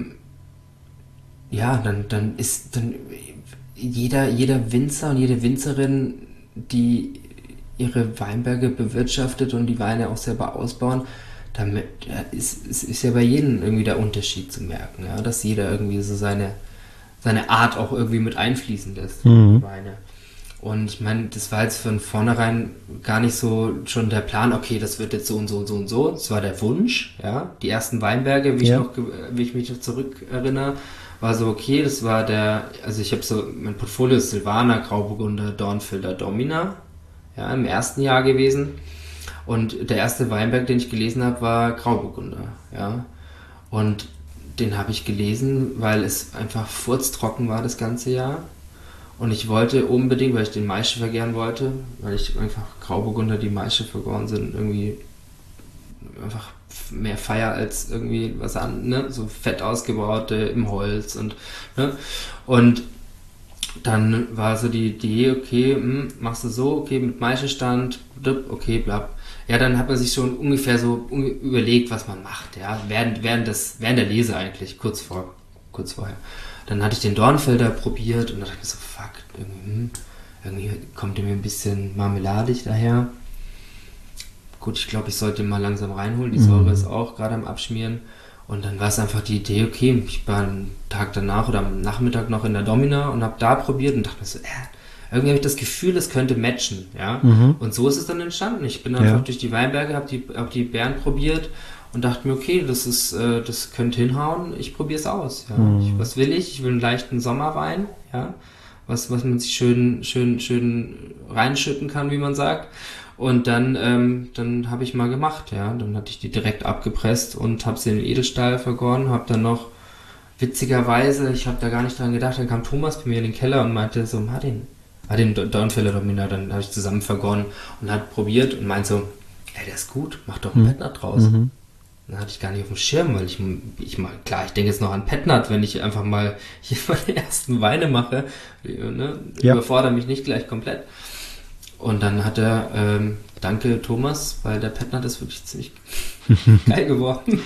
dann ist jeder Winzer und jede Winzerin, die ihre Weinberge bewirtschaftet und die Weine auch selber ausbauen, damit ist ja bei jedem irgendwie der Unterschied zu merken, ja, dass jeder irgendwie so seine Art auch irgendwie mit einfließen lässt, Weine. Und ich meine, das war jetzt von vornherein gar nicht so schon der Plan, okay, das wird jetzt so und so und so und so. Das war der Wunsch, ja. Die ersten Weinberge, wie ich mich noch zurückerinnere, war so, okay, das war also ich habe so, mein Portfolio ist Silvaner, Grauburgunder, Dornfelder, Domina, ja, im ersten Jahr gewesen. Und der erste Weinberg, den ich gelesen habe, war Grauburgunder, ja. Und den habe ich gelesen, weil es einfach furztrocken war das ganze Jahr. Und ich wollte unbedingt, weil ich den Maische vergären wollte, weil ich einfach Grauburgunder, die Maische vergoren sind, irgendwie einfach mehr feier als irgendwie was anderes, ne? So fett ausgebaute im Holz und, ne? Und dann war so die Idee, okay, machst du so, okay, mit Maischestand, okay, bla. Ja, dann hat man sich schon ungefähr so überlegt, was man macht, ja, während der Lese eigentlich, kurz vorher. Dann hatte ich den Dornfelder probiert und dann dachte ich mir so, fuck, irgendwie kommt der mir ein bisschen marmeladig daher. Gut, ich glaube, ich sollte ihn mal langsam reinholen. Die Säure ist auch gerade am Abschmieren. Und dann war es einfach die Idee, okay, ich war am Tag danach oder am Nachmittag noch in der Domina und habe da probiert und dachte mir so, irgendwie habe ich das Gefühl, es könnte matchen, ja. Und so ist es dann entstanden. Ich bin einfach durch die Weinberge, hab die Beeren probiert und dachte mir, okay, das könnte hinhauen, ich probiere es aus. Ja. Was will ich? Ich will einen leichten Sommerwein, ja, was man sich schön reinschütten kann, wie man sagt. Und dann habe ich mal gemacht, ja. Dann hatte ich die direkt abgepresst und habe sie in den Edelstahl vergoren, habe dann noch witzigerweise, ich habe da gar nicht dran gedacht, dann kam Thomas bei mir in den Keller und meinte so, Martin, den Dornfelder Domina, dann habe ich zusammen vergoren und hat probiert und meinte so, ja, der ist gut, mach doch einen Petnat draus. Dann hatte ich gar nicht auf dem Schirm, weil ich denke jetzt noch an Petnat, wenn ich einfach mal hier meine ersten Weine mache, ne? Überfordere mich nicht gleich komplett. Und dann hat er, danke Thomas, weil der Petnat ist wirklich ziemlich geil geworden.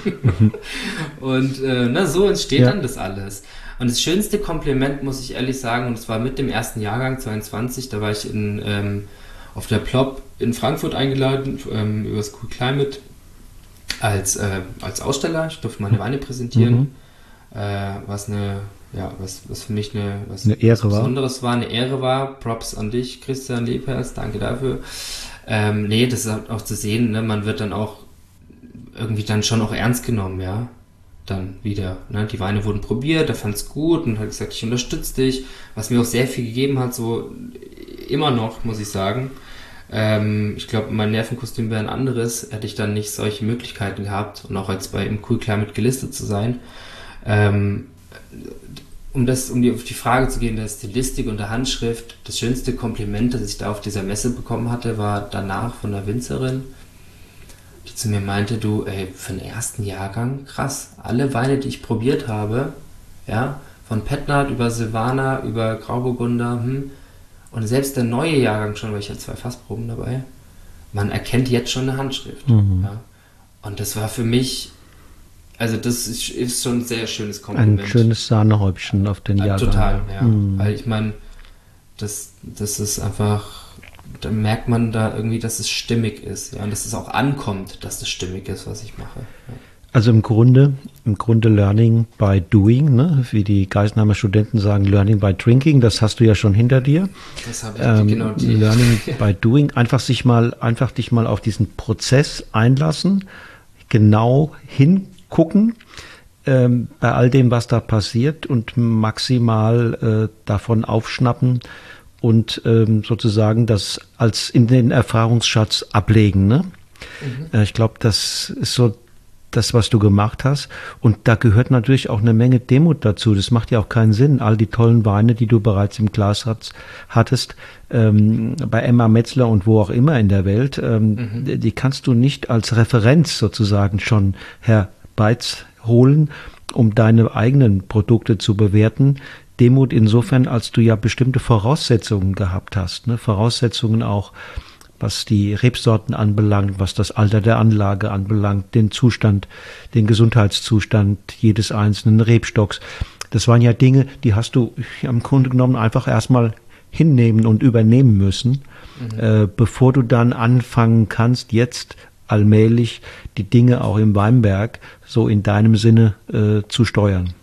Und so entsteht dann das alles. Und das schönste Kompliment, muss ich ehrlich sagen, und es war mit dem ersten Jahrgang 22, da war ich auf der Plop in Frankfurt eingeladen, über das Cool Climate, als Aussteller. Ich durfte meine Weine präsentieren, was für mich eine Ehre Besonderes war, eine Ehre war. Props an dich, Christian Lepers, danke dafür. Das ist auch zu sehen, ne? Man wird dann auch irgendwie dann schon auch ernst genommen, ja. Dann wieder, ne? Die Weine wurden probiert, er fand es gut und hat gesagt, ich unterstütze dich, was mir auch sehr viel gegeben hat, so immer noch, muss ich sagen. Ich glaube, mein Nervenkostüm wäre ein anderes, hätte ich dann nicht solche Möglichkeiten gehabt und auch jetzt bei im Cool Climate gelistet zu sein. Um auf die Frage zu gehen, der Stilistik und der Handschrift, das schönste Kompliment, das ich da auf dieser Messe bekommen hatte, war danach von einer Winzerin, die zu mir meinte, du, ey, für den ersten Jahrgang, krass, alle Weine, die ich probiert habe, ja, von Petnat über Silvaner, über Grauburgunder, und selbst der neue Jahrgang schon, weil ich hatte 2 Fassproben dabei, man erkennt jetzt schon eine Handschrift. Ja. Und das war für mich, also das ist schon ein sehr schönes Kompliment. Ein schönes Sahnehäubchen auf den Jahrgang. Total, ja. Weil ich meine, das ist einfach, da merkt man da irgendwie, dass es stimmig ist, ja, und dass es auch ankommt, dass es stimmig ist, was ich mache. Ja. Also im Grunde Learning by doing, ne? Wie die Geisenheimer Studenten sagen, Learning by drinking, das hast du ja schon hinter dir. Das habe ich, genau. Learning by doing, einfach dich mal auf diesen Prozess einlassen, genau hingucken, bei all dem, was da passiert und maximal davon aufschnappen und sozusagen das als in den Erfahrungsschatz ablegen, ne? Ich glaube, das ist so das, was du gemacht hast. Und da gehört natürlich auch eine Menge Demut dazu. Das macht ja auch keinen Sinn. All die tollen Weine, die du bereits im Glas hattest, bei Emma Metzler und wo auch immer in der Welt, die kannst du nicht als Referenz sozusagen schon herbeiholen, um deine eigenen Produkte zu bewerten. Demut insofern, als du ja bestimmte Voraussetzungen gehabt hast, ne? Voraussetzungen auch, was die Rebsorten anbelangt, was das Alter der Anlage anbelangt, den Zustand, den Gesundheitszustand jedes einzelnen Rebstocks. Das waren ja Dinge, die hast du im Grunde genommen einfach erstmal hinnehmen und übernehmen müssen, bevor du dann anfangen kannst, jetzt allmählich die Dinge auch im Weinberg so in deinem Sinne zu steuern.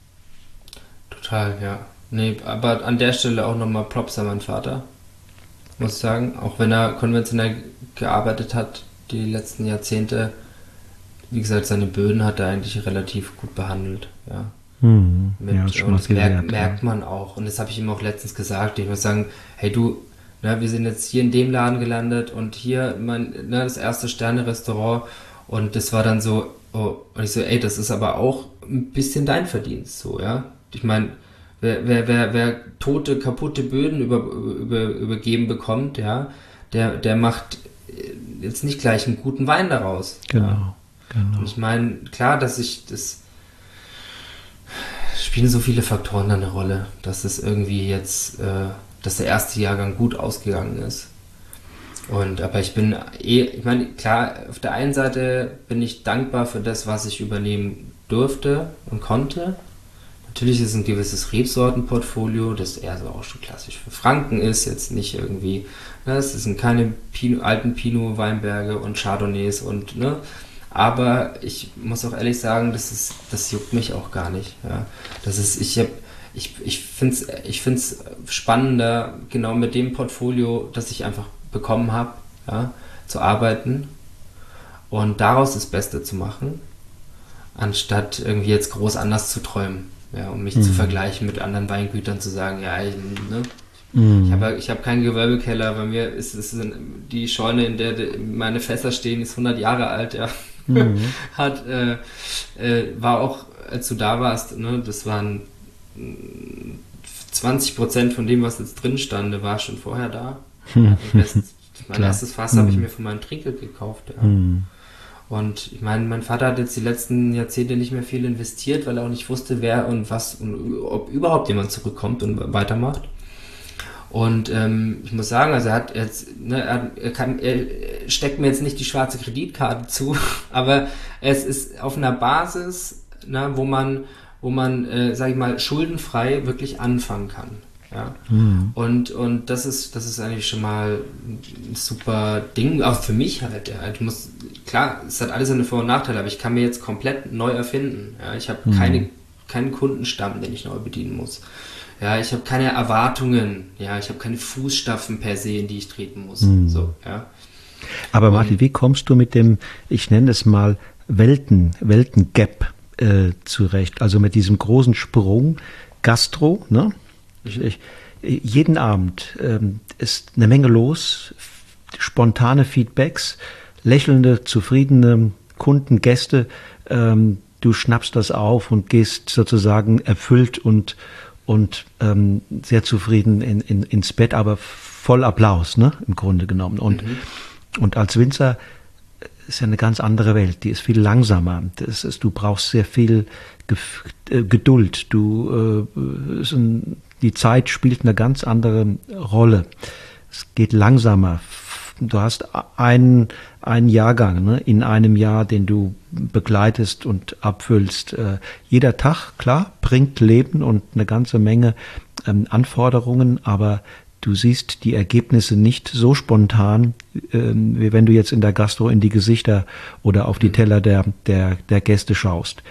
Total, ja. Nee, aber an der Stelle auch nochmal Props an meinen Vater. Muss ich sagen, auch wenn er konventionell gearbeitet hat, die letzten Jahrzehnte, wie gesagt, seine Böden hat er eigentlich relativ gut behandelt, ja. Und das merkt man auch. Und das habe ich ihm auch letztens gesagt. Ich muss sagen, hey du, wir sind jetzt hier in dem Laden gelandet und hier das erste Sterne-Restaurant und das war dann so, und ich so, ey, das ist aber auch ein bisschen dein Verdienst, so, ja. Ich meine, Wer tote, kaputte Böden übergeben bekommt, ja, der macht jetzt nicht gleich einen guten Wein daraus. Genau, ja. Genau. Und ich meine, klar, spielen so viele Faktoren da eine Rolle, dass es irgendwie jetzt, dass der erste Jahrgang gut ausgegangen ist. Aber ich meine, klar, auf der einen Seite bin ich dankbar für das, was ich übernehmen durfte und konnte. Natürlich ist es ein gewisses Rebsortenportfolio, das eher so auch schon klassisch für Franken ist, jetzt nicht irgendwie, es sind keine alten Pinot-Weinberge und Chardonnays und, aber ich muss auch ehrlich sagen, das juckt mich auch gar nicht, ja. Ich finde es spannender, genau mit dem Portfolio, das ich einfach bekommen habe, ja, zu arbeiten und daraus das Beste zu machen, anstatt irgendwie jetzt groß anders zu träumen. Ja, um mich zu vergleichen mit anderen Weingütern, zu sagen, ja, ich habe keinen Gewölbekeller, bei mir ist die Scheune, in der meine Fässer stehen, ist 100 Jahre alt, ja. War auch, als du da warst, das waren 20% von dem, was jetzt drin stand, war schon vorher da. Mein erstes Fass habe ich mir von meinem Trinkgeld gekauft, ja. Und ich meine, mein Vater hat jetzt die letzten Jahrzehnte nicht mehr viel investiert, weil er auch nicht wusste, wer und was und ob überhaupt jemand zurückkommt und weitermacht. Und ich muss sagen, also er hat jetzt, er steckt mir jetzt nicht die schwarze Kreditkarte zu, aber es ist auf einer Basis, wo man, sag ich mal, schuldenfrei wirklich anfangen kann. Ja. Und das ist eigentlich schon mal ein super Ding, auch für mich halt. Ja. Klar, es hat alles seine Vor- und Nachteile, aber ich kann mir jetzt komplett neu erfinden. Ja. Ich habe keinen Kundenstamm, den ich neu bedienen muss. Ja, ich habe keine Erwartungen. Ja, ich habe keine Fußstapfen per se, in die ich treten muss. So, ja. Aber Martin, wie kommst du mit dem, ich nenne es mal, Weltengap zurecht. Also mit diesem großen Sprung Gastro, ne? Jeden Abend ist eine Menge los, spontane Feedbacks, lächelnde, zufriedene Kunden, Gäste. Du schnappst das auf und gehst sozusagen erfüllt und sehr zufrieden ins Bett, aber voll Applaus, ne? Im Grunde genommen. Und als Winzer ist ja eine ganz andere Welt, die ist viel langsamer. Du brauchst sehr viel Geduld. Die Zeit spielt eine ganz andere Rolle. Es geht langsamer. Du hast einen Jahrgang, ne, in einem Jahr, den du begleitest und abfüllst. Jeder Tag, klar, bringt Leben und eine ganze Menge Anforderungen, aber du siehst die Ergebnisse nicht so spontan, wie wenn du jetzt in der Gastro in die Gesichter oder auf die Teller der Gäste schaust.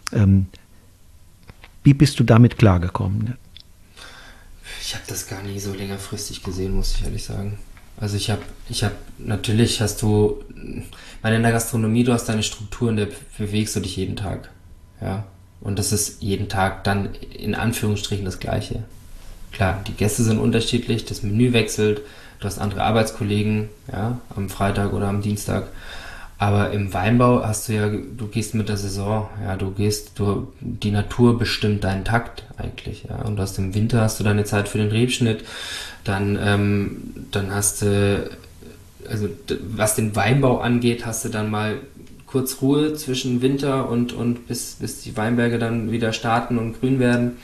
Wie bist du damit klargekommen? Ich habe das gar nie so längerfristig gesehen, muss ich ehrlich sagen. Also natürlich hast du, in der Gastronomie, du hast deine Strukturen, da bewegst du dich jeden Tag. Ja. Und das ist jeden Tag dann in Anführungsstrichen das Gleiche. Klar, die Gäste sind unterschiedlich, das Menü wechselt, du hast andere Arbeitskollegen, ja, am Freitag oder am Dienstag. Aber im Weinbau hast du ja, du gehst mit der Saison, ja, die Natur bestimmt deinen Takt eigentlich, ja. Und im Winter hast du deine Zeit für den Rebschnitt, dann hast du, also was den Weinbau angeht, hast du dann mal kurz Ruhe zwischen Winter und bis die Weinberge dann wieder starten und grün werden.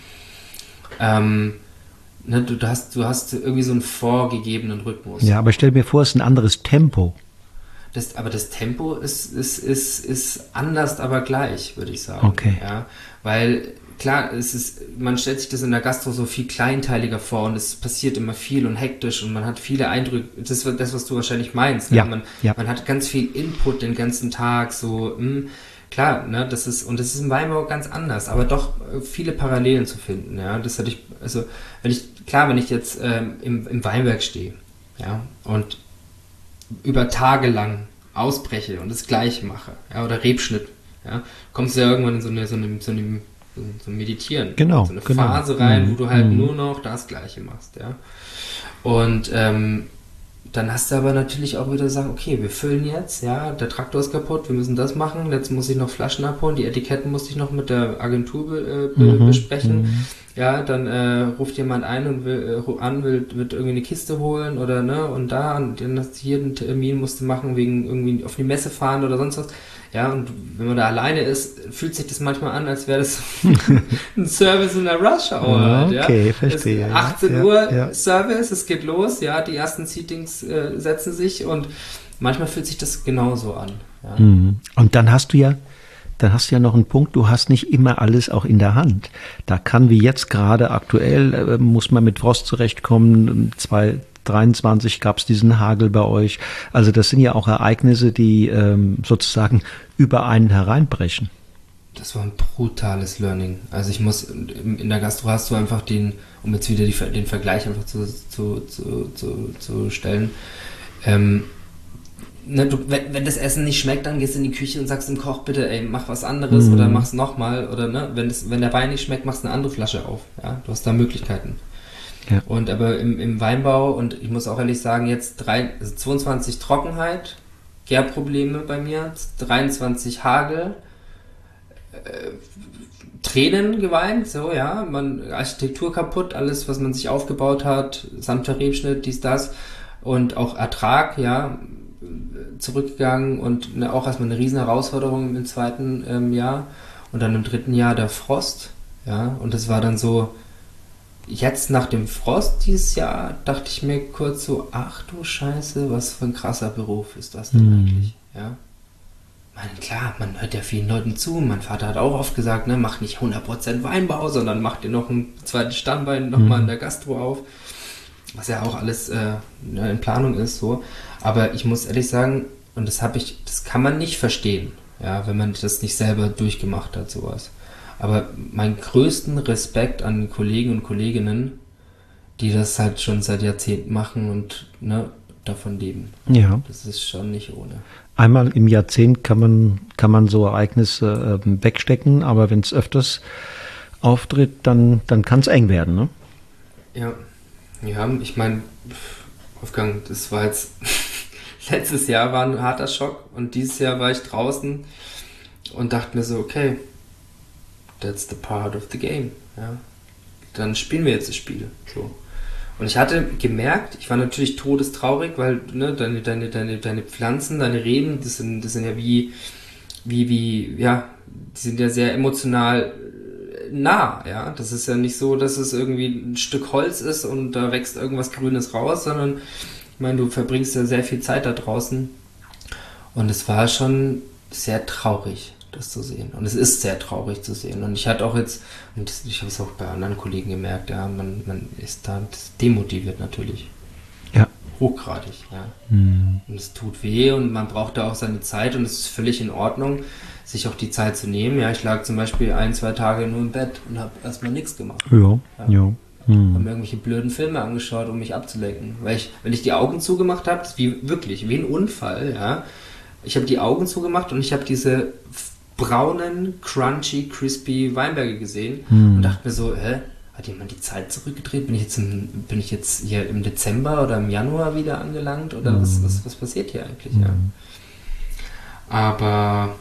Du hast irgendwie so einen vorgegebenen Rhythmus. Ja, aber stell mir vor, es ist ein anderes Tempo. Aber das Tempo ist anders, aber gleich, würde ich sagen. Okay. Ja, weil klar, man stellt sich das in der Gastro so viel kleinteiliger vor und es passiert immer viel und hektisch und man hat viele Eindrücke. Das ist das, was du wahrscheinlich meinst. Ne? Ja. Man hat ganz viel Input den ganzen Tag, so, klar, ne, das ist im Weinbau ganz anders, aber doch viele Parallelen zu finden. Ja, das hatte ich, also wenn ich jetzt im Weinberg stehe, ja, und über Tage lang ausbreche und das Gleiche mache, ja, oder Rebschnitt, ja, kommst du ja irgendwann in so ein Meditieren, genau, so eine Phase rein, wo du halt nur noch das Gleiche machst, ja. Und dann hast du aber natürlich auch wieder sagen, okay, wir füllen jetzt, ja, der Traktor ist kaputt, wir müssen das machen, jetzt muss ich noch Flaschen abholen, die Etiketten musste ich noch mit der Agentur besprechen. Ja, dann ruft jemand ein und wird irgendwie eine Kiste holen oder ne, und dann hast du hier einen Termin musst du machen, wegen irgendwie auf die Messe fahren oder sonst was. Ja, und wenn man da alleine ist, fühlt sich das manchmal an, als wäre das ein Service in der Rush Hour. Halt, ja. Okay, verstehe. 18 Uhr Service, es geht los, ja, die ersten Seatings setzen sich und manchmal fühlt sich das genauso an. Ja. Und dann hast du ja noch einen Punkt, du hast nicht immer alles auch in der Hand. Da kann wie jetzt gerade aktuell, muss man mit Frost zurechtkommen, 2023 gab es diesen Hagel bei euch. Also das sind ja auch Ereignisse, die sozusagen über einen hereinbrechen. Das war ein brutales Learning. Also in der Gastro hast du einfach um jetzt wieder den Vergleich einfach zu stellen, wenn das Essen nicht schmeckt, dann gehst du in die Küche und sagst dem Koch, bitte, ey, mach was anderes oder mach's nochmal oder ne, wenn der Wein nicht schmeckt, machst du eine andere Flasche auf. Ja, du hast da Möglichkeiten. Ja. Und aber im Weinbau, und ich muss auch ehrlich sagen, jetzt 22 Trockenheit, Gärprobleme bei mir, 23 Hagel, Tränen geweint, so, ja, Architektur kaputt, alles, was man sich aufgebaut hat, sanfter Rebschnitt, dies, das, und auch Ertrag, ja, zurückgegangen und auch erstmal eine riesen Herausforderung im zweiten Jahr und dann im dritten Jahr der Frost, ja, und das war dann so, jetzt nach dem Frost dieses Jahr dachte ich mir kurz so, ach du Scheiße, was für ein krasser Beruf ist das denn eigentlich, ja. Klar, man hört ja vielen Leuten zu. Mein Vater hat auch oft gesagt, ne, mach nicht 100% Weinbau, sondern mach dir noch ein zweites Standbein nochmal in der Gastro auf. Was ja auch alles in Planung ist, so. Aber ich muss ehrlich sagen, und das kann man nicht verstehen, ja, wenn man das nicht selber durchgemacht hat, sowas. Aber meinen größten Respekt an Kollegen und Kolleginnen, die das halt schon seit Jahrzehnten machen und ne, davon leben. Ja. Das ist schon nicht ohne. Einmal im Jahrzehnt kann man so Ereignisse wegstecken, aber wenn es öfters auftritt, dann kann es eng werden, ne? Ja, ich meine, Wolfgang, das war jetzt, letztes Jahr war ein harter Schock und dieses Jahr war ich draußen und dachte mir so, okay, that's the part of the game, ja. Dann spielen wir jetzt das Spiel, so. Und ich hatte gemerkt, ich war natürlich todestraurig, weil, ne, deine Pflanzen, deine Reben, das sind ja ja, die sind ja sehr emotional nah, ja. Das ist ja nicht so, dass es irgendwie ein Stück Holz ist und da wächst irgendwas Grünes raus, sondern, ich meine, du verbringst ja sehr viel Zeit da draußen. Und es war schon sehr traurig, das zu sehen. Und es ist sehr traurig zu sehen. Und ich hatte auch jetzt, und ich habe es auch bei anderen Kollegen gemerkt, ja, man ist da demotiviert natürlich. Ja. Hochgradig, ja. Mhm. Und es tut weh und man braucht da auch seine Zeit und es ist völlig in Ordnung, sich auch die Zeit zu nehmen. Ja, ich lag zum Beispiel 1-2 Tage nur im Bett und habe erstmal nichts gemacht. Ja. Habe mir irgendwelche blöden Filme angeschaut, um mich abzulenken. Weil wenn ich die Augen zugemacht habe, wie ein Unfall, ja. Ich habe die Augen zugemacht und ich habe diese braunen, crunchy, crispy Weinberge gesehen und dachte mir so, hat jemand die Zeit zurückgedreht? Bin ich jetzt hier im Dezember oder im Januar wieder angelangt? Oder was passiert hier eigentlich? Ja? Aber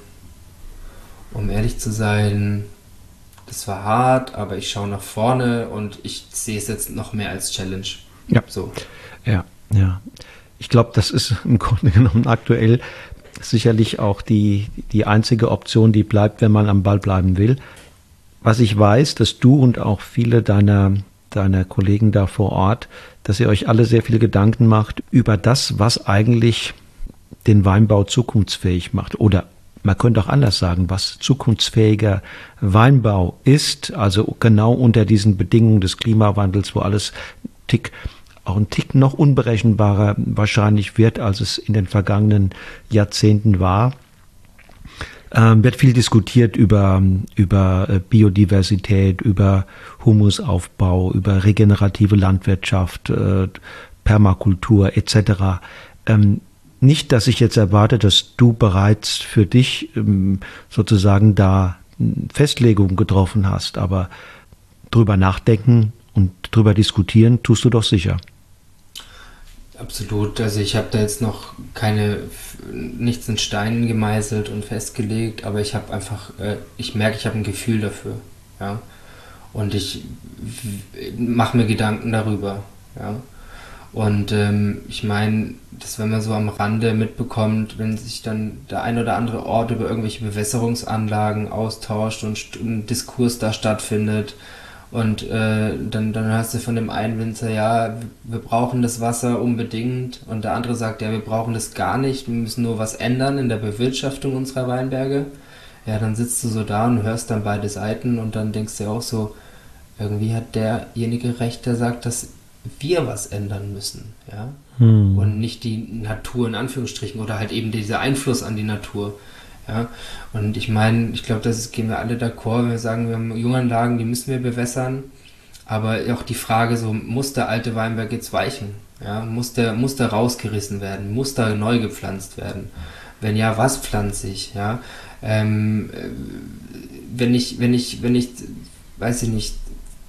um ehrlich zu sein, das war hart, aber ich schaue nach vorne und ich sehe es jetzt noch mehr als Challenge. Ja. So. Ja. Ich glaube, das ist im Grunde genommen aktuell sicherlich auch die einzige Option, die bleibt, wenn man am Ball bleiben will. Was ich weiß, dass du und auch viele deiner Kollegen da vor Ort, dass ihr euch alle sehr viele Gedanken macht über das, was eigentlich den Weinbau zukunftsfähig macht. Oder man könnte auch anders sagen, was zukunftsfähiger Weinbau ist, also genau unter diesen Bedingungen des Klimawandels, wo alles auch ein Tick noch unberechenbarer wahrscheinlich wird, als es in den vergangenen Jahrzehnten war. Wird viel diskutiert über Biodiversität, über Humusaufbau, über regenerative Landwirtschaft, Permakultur etc. Nicht, dass ich jetzt erwarte, dass du bereits für dich sozusagen da Festlegungen getroffen hast, aber drüber nachdenken und drüber diskutieren tust du doch sicher. Absolut, also ich habe da jetzt noch nichts in Steinen gemeißelt und festgelegt, aber ich habe einfach, ich merke, ich habe ein Gefühl dafür, ja, und ich mache mir Gedanken darüber, ja, und ich meine, das, wenn man so am Rande mitbekommt, wenn sich dann der ein oder andere Ort über irgendwelche Bewässerungsanlagen austauscht und ein Diskurs da stattfindet. Und dann hörst du von dem einen Winzer, ja, wir brauchen das Wasser unbedingt. Und der andere sagt, ja, wir brauchen das gar nicht. Wir müssen nur was ändern in der Bewirtschaftung unserer Weinberge. Ja, dann sitzt du so da und hörst dann beide Seiten und dann denkst du auch so, irgendwie hat derjenige recht, der sagt, dass wir was ändern müssen. Ja? Und nicht die Natur in Anführungsstrichen oder halt eben dieser Einfluss an die Natur. Ja, und ich meine, ich glaube, gehen wir alle d'accord, wenn wir sagen, wir haben Junganlagen, die müssen wir bewässern, aber auch die Frage so, muss der alte Weinberg jetzt weichen? Ja, muss der rausgerissen werden? Muss da neu gepflanzt werden? Wenn ja, was pflanze ich? Ja, wenn ich, weiß ich nicht,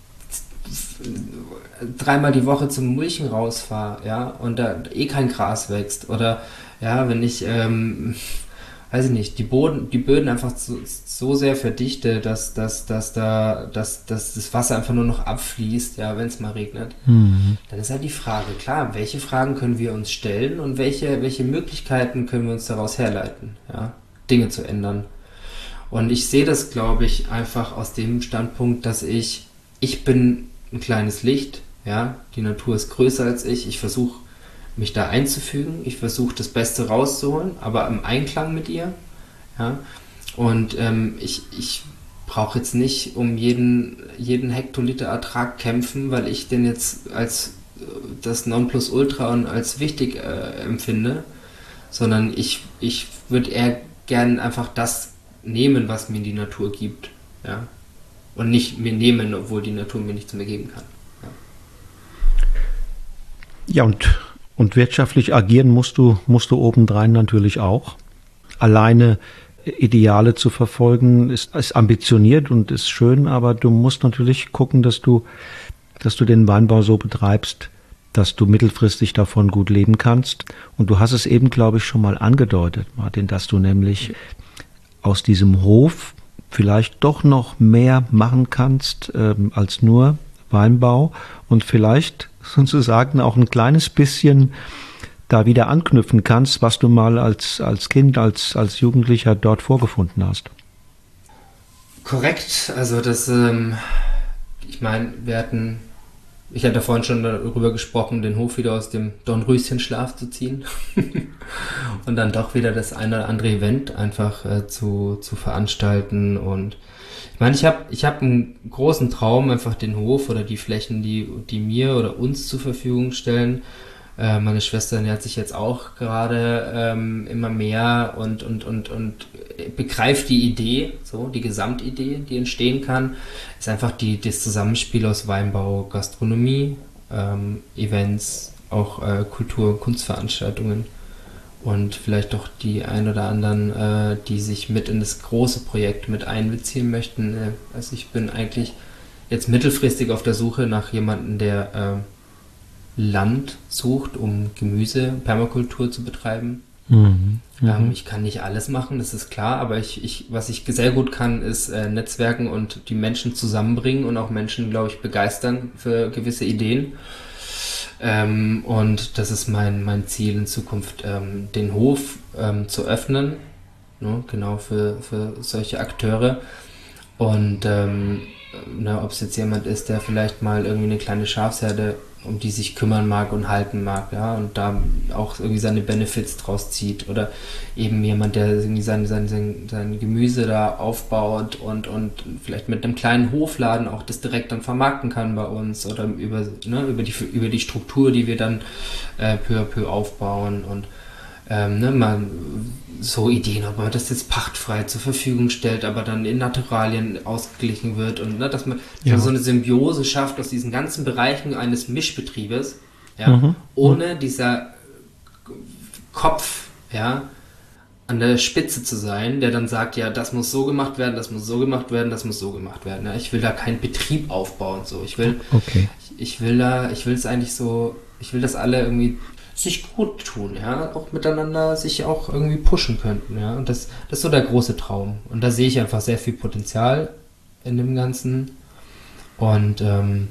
3-mal die Woche zum Mulchen rausfahre, ja, und da kein Gras wächst, oder ja, wenn ich weiß ich nicht, die Böden einfach so sehr verdichte, dass das Wasser einfach nur noch abfließt, ja, wenn es mal regnet. Dann ist halt die Frage, klar, welche Fragen können wir uns stellen und welche Möglichkeiten können wir uns daraus herleiten, ja, Dinge zu ändern. Und ich sehe das, glaube ich, einfach aus dem Standpunkt, dass ich bin ein kleines Licht, ja, die Natur ist größer als ich versuche mich da einzufügen. Ich versuche das Beste rauszuholen, aber im Einklang mit ihr. Ja? Und ich brauche jetzt nicht um jeden Hektoliter Ertrag kämpfen, weil ich den jetzt als das Nonplusultra und als wichtig empfinde, sondern ich würde eher gern einfach das nehmen, was mir die Natur gibt. Ja? Und nicht mir nehmen, obwohl die Natur mir nichts mehr geben kann. Ja, und Und wirtschaftlich agieren musst du obendrein natürlich auch. Alleine Ideale zu verfolgen ist ambitioniert und ist schön, aber du musst natürlich gucken, dass du den Weinbau so betreibst, dass du mittelfristig davon gut leben kannst. Und du hast es eben, glaube ich, schon mal angedeutet, Martin, dass du nämlich aus diesem Hof vielleicht doch noch mehr machen kannst als nur Weinbau und vielleicht sozusagen auch ein kleines bisschen da wieder anknüpfen kannst, was du mal als Kind, als Jugendlicher dort vorgefunden hast. Korrekt, also ich meine, ich hatte vorhin schon darüber gesprochen, den Hof wieder aus dem Dornröschenschlaf zu ziehen und dann doch wieder das eine oder andere Event einfach zu veranstalten. Und ich meine, ich hab einen großen Traum, einfach den Hof oder die Flächen, die mir oder uns zur Verfügung stellen. Meine Schwester nähert sich jetzt auch gerade immer mehr und begreift die Idee, so die Gesamtidee, die entstehen kann, ist einfach das Zusammenspiel aus Weinbau, Gastronomie, Events, auch Kultur- und Kunstveranstaltungen und vielleicht doch die ein oder anderen, die sich mit in das große Projekt mit einbeziehen möchten. Also ich bin eigentlich jetzt mittelfristig auf der Suche nach jemandem, der Land sucht, um Gemüse, Permakultur zu betreiben. Ich kann nicht alles machen, das ist klar, aber was ich sehr gut kann, ist Netzwerken und die Menschen zusammenbringen und auch Menschen, glaube ich, begeistern für gewisse Ideen. Und das ist mein Ziel in Zukunft, den Hof zu öffnen, ne, genau für solche Akteure. Und ob es jetzt jemand ist, der vielleicht mal irgendwie eine kleine Schafsherde, um die sich kümmern mag und halten mag, ja, und da auch irgendwie seine Benefits draus zieht, oder eben jemand, der irgendwie sein Gemüse da aufbaut und vielleicht mit einem kleinen Hofladen auch das direkt dann vermarkten kann bei uns oder über die Struktur, die wir dann peu à peu aufbauen und mal so Ideen, ob man das jetzt pachtfrei zur Verfügung stellt, aber dann in Naturalien ausgeglichen wird und dass man so eine Symbiose schafft aus diesen ganzen Bereichen eines Mischbetriebes, ja, ohne dieser Kopf, ja, an der Spitze zu sein, der dann sagt, ja, das muss so gemacht werden, das muss so gemacht werden, das muss so gemacht werden. Ja. Ich will da keinen Betrieb aufbauen, so. Ich will dass alle irgendwie sich gut tun, ja, auch miteinander sich auch irgendwie pushen könnten, ja, und das ist so der große Traum und da sehe ich einfach sehr viel Potenzial in dem Ganzen und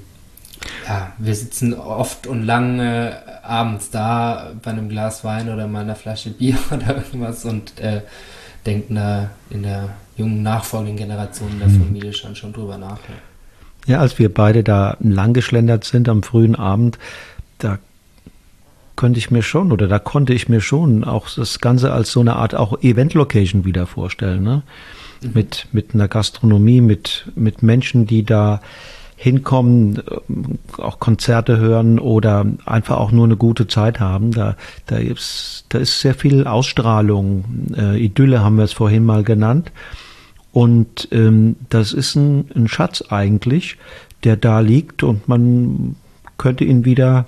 wir sitzen oft und lange abends da bei einem Glas Wein oder mal einer Flasche Bier oder irgendwas und denken da in der jungen nachfolgenden Generation der Familie schon drüber nach. Ja, als wir beide da lang geschlendert sind am frühen Abend, da konnte ich mir schon auch das Ganze als so eine Art auch Event-Location wieder vorstellen, ne? Mit einer Gastronomie, mit Menschen, die da hinkommen, auch Konzerte hören oder einfach auch nur eine gute Zeit haben. Da ist sehr viel Ausstrahlung, Idylle haben wir es vorhin mal genannt. Und das ist ein Schatz eigentlich, der da liegt und man könnte ihn wieder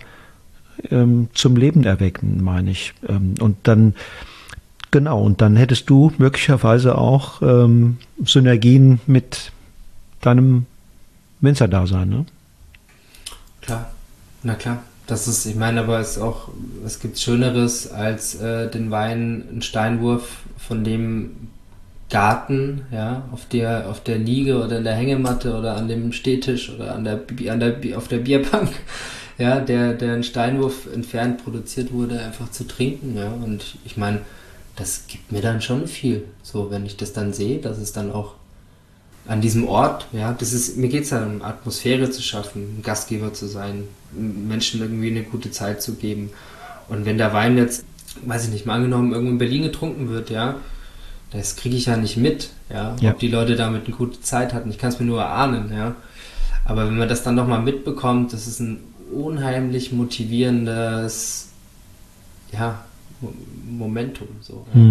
zum Leben erwecken, meine ich. Und dann hättest du möglicherweise auch Synergien mit deinem Winzerdasein, ne? Klar, na klar. Ich meine, aber es gibt Schöneres als den Wein, einen Steinwurf von dem Garten, ja, auf der Liege oder in der Hängematte oder an dem Stehtisch oder auf der Bierbank, ja, der einen Steinwurf entfernt produziert wurde, einfach zu trinken, ja, und ich meine, das gibt mir dann schon viel, so, wenn ich das dann sehe, dass es dann auch an diesem Ort, ja, mir geht es darum, Atmosphäre zu schaffen, ein Gastgeber zu sein, Menschen irgendwie eine gute Zeit zu geben, und wenn der Wein jetzt, weiß ich nicht, mal angenommen, irgendwo in Berlin getrunken wird, ja, das kriege ich ja nicht mit, ja, ob die Leute damit eine gute Zeit hatten, ich kann es mir nur erahnen, ja, aber wenn man das dann nochmal mitbekommt, das ist ein unheimlich motivierendes, ja, Momentum, so. Ja.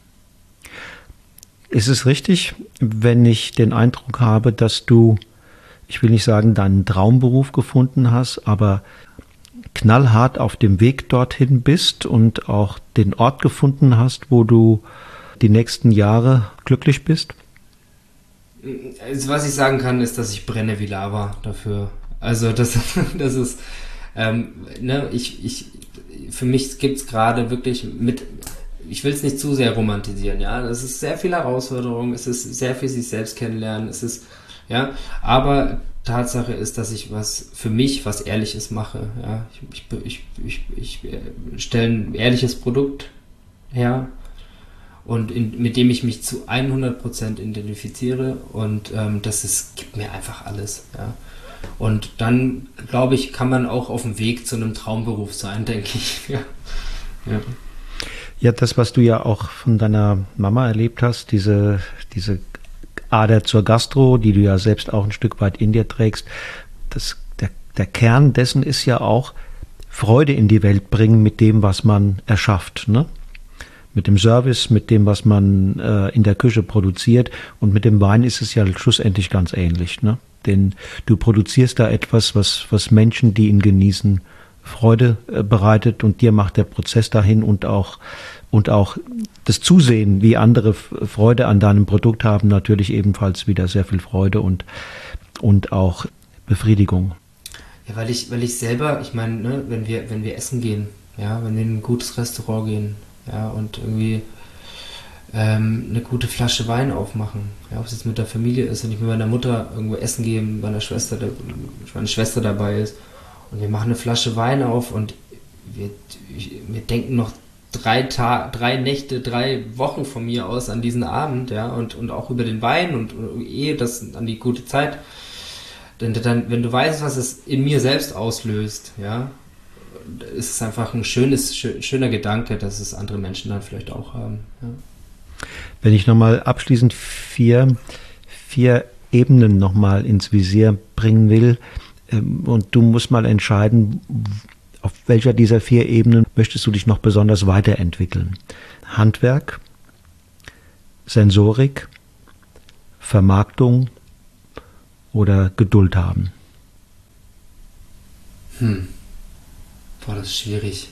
Ist es richtig, wenn ich den Eindruck habe, dass du, ich will nicht sagen, deinen Traumberuf gefunden hast, aber knallhart auf dem Weg dorthin bist und auch den Ort gefunden hast, wo du die nächsten Jahre glücklich bist? Also was ich sagen kann, ist, dass ich brenne wie Lava dafür. Also das ist, für mich gibt es gerade wirklich ich will es nicht zu sehr romantisieren, ja. Das ist sehr viel Herausforderung, es ist sehr viel sich selbst kennenlernen, aber Tatsache ist, dass ich für mich was Ehrliches mache, ja. Ich stelle ein ehrliches Produkt her und mit dem ich mich zu 100% identifiziere und gibt mir einfach alles, ja. Und dann, glaube ich, kann man auch auf dem Weg zu einem Traumberuf sein, denke ich, ja. Ja. Ja, das, was du ja auch von deiner Mama erlebt hast, diese Ader zur Gastro, die du ja selbst auch ein Stück weit in dir trägst, der Kern dessen ist ja auch Freude in die Welt bringen mit dem, was man erschafft, ne? Mit dem Service, mit dem, was man in der Küche produziert, und mit dem Wein ist es ja schlussendlich ganz ähnlich, ne? Denn du produzierst da etwas, was Menschen, die ihn genießen, Freude bereitet, und dir macht der Prozess dahin und auch das Zusehen, wie andere Freude an deinem Produkt haben, natürlich ebenfalls wieder sehr viel Freude und auch Befriedigung. Ja, weil ich selber, ich meine, ne, wenn wir essen gehen, ja, wenn wir in ein gutes Restaurant gehen, ja, und irgendwie eine gute Flasche Wein aufmachen, ja, ob es jetzt mit der Familie ist und ich mit meiner Mutter irgendwo essen gehe, meine Schwester dabei ist, und wir machen eine Flasche Wein auf und wir denken noch 3 Nächte, 3 Wochen von mir aus an diesen Abend, ja, und auch über den Wein und das an die gute Zeit. Denn dann, wenn du weißt, was es in mir selbst auslöst, ja, ist es einfach ein schöner Gedanke, dass es andere Menschen dann vielleicht auch haben. Ja. Wenn ich nochmal abschließend vier Ebenen nochmal ins Visier bringen will, und du musst mal entscheiden, auf welcher dieser 4 Ebenen möchtest du dich noch besonders weiterentwickeln? Handwerk, Sensorik, Vermarktung oder Geduld haben? Boah, das ist schwierig.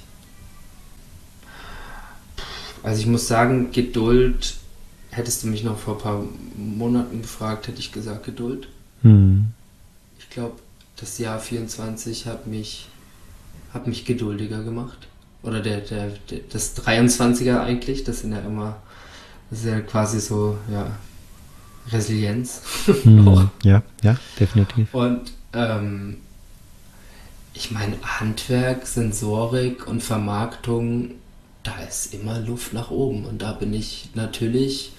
Also ich muss sagen, Geduld, hättest du mich noch vor ein paar Monaten gefragt, hätte ich gesagt Geduld. Ich glaube, das Jahr 24 hat mich geduldiger gemacht. Oder das 23er eigentlich, das ist ja quasi so, ja, Resilienz. Ja, definitiv. Und ich meine, Handwerk, Sensorik und Vermarktung, da ist immer Luft nach oben. Und da bin ich natürlich,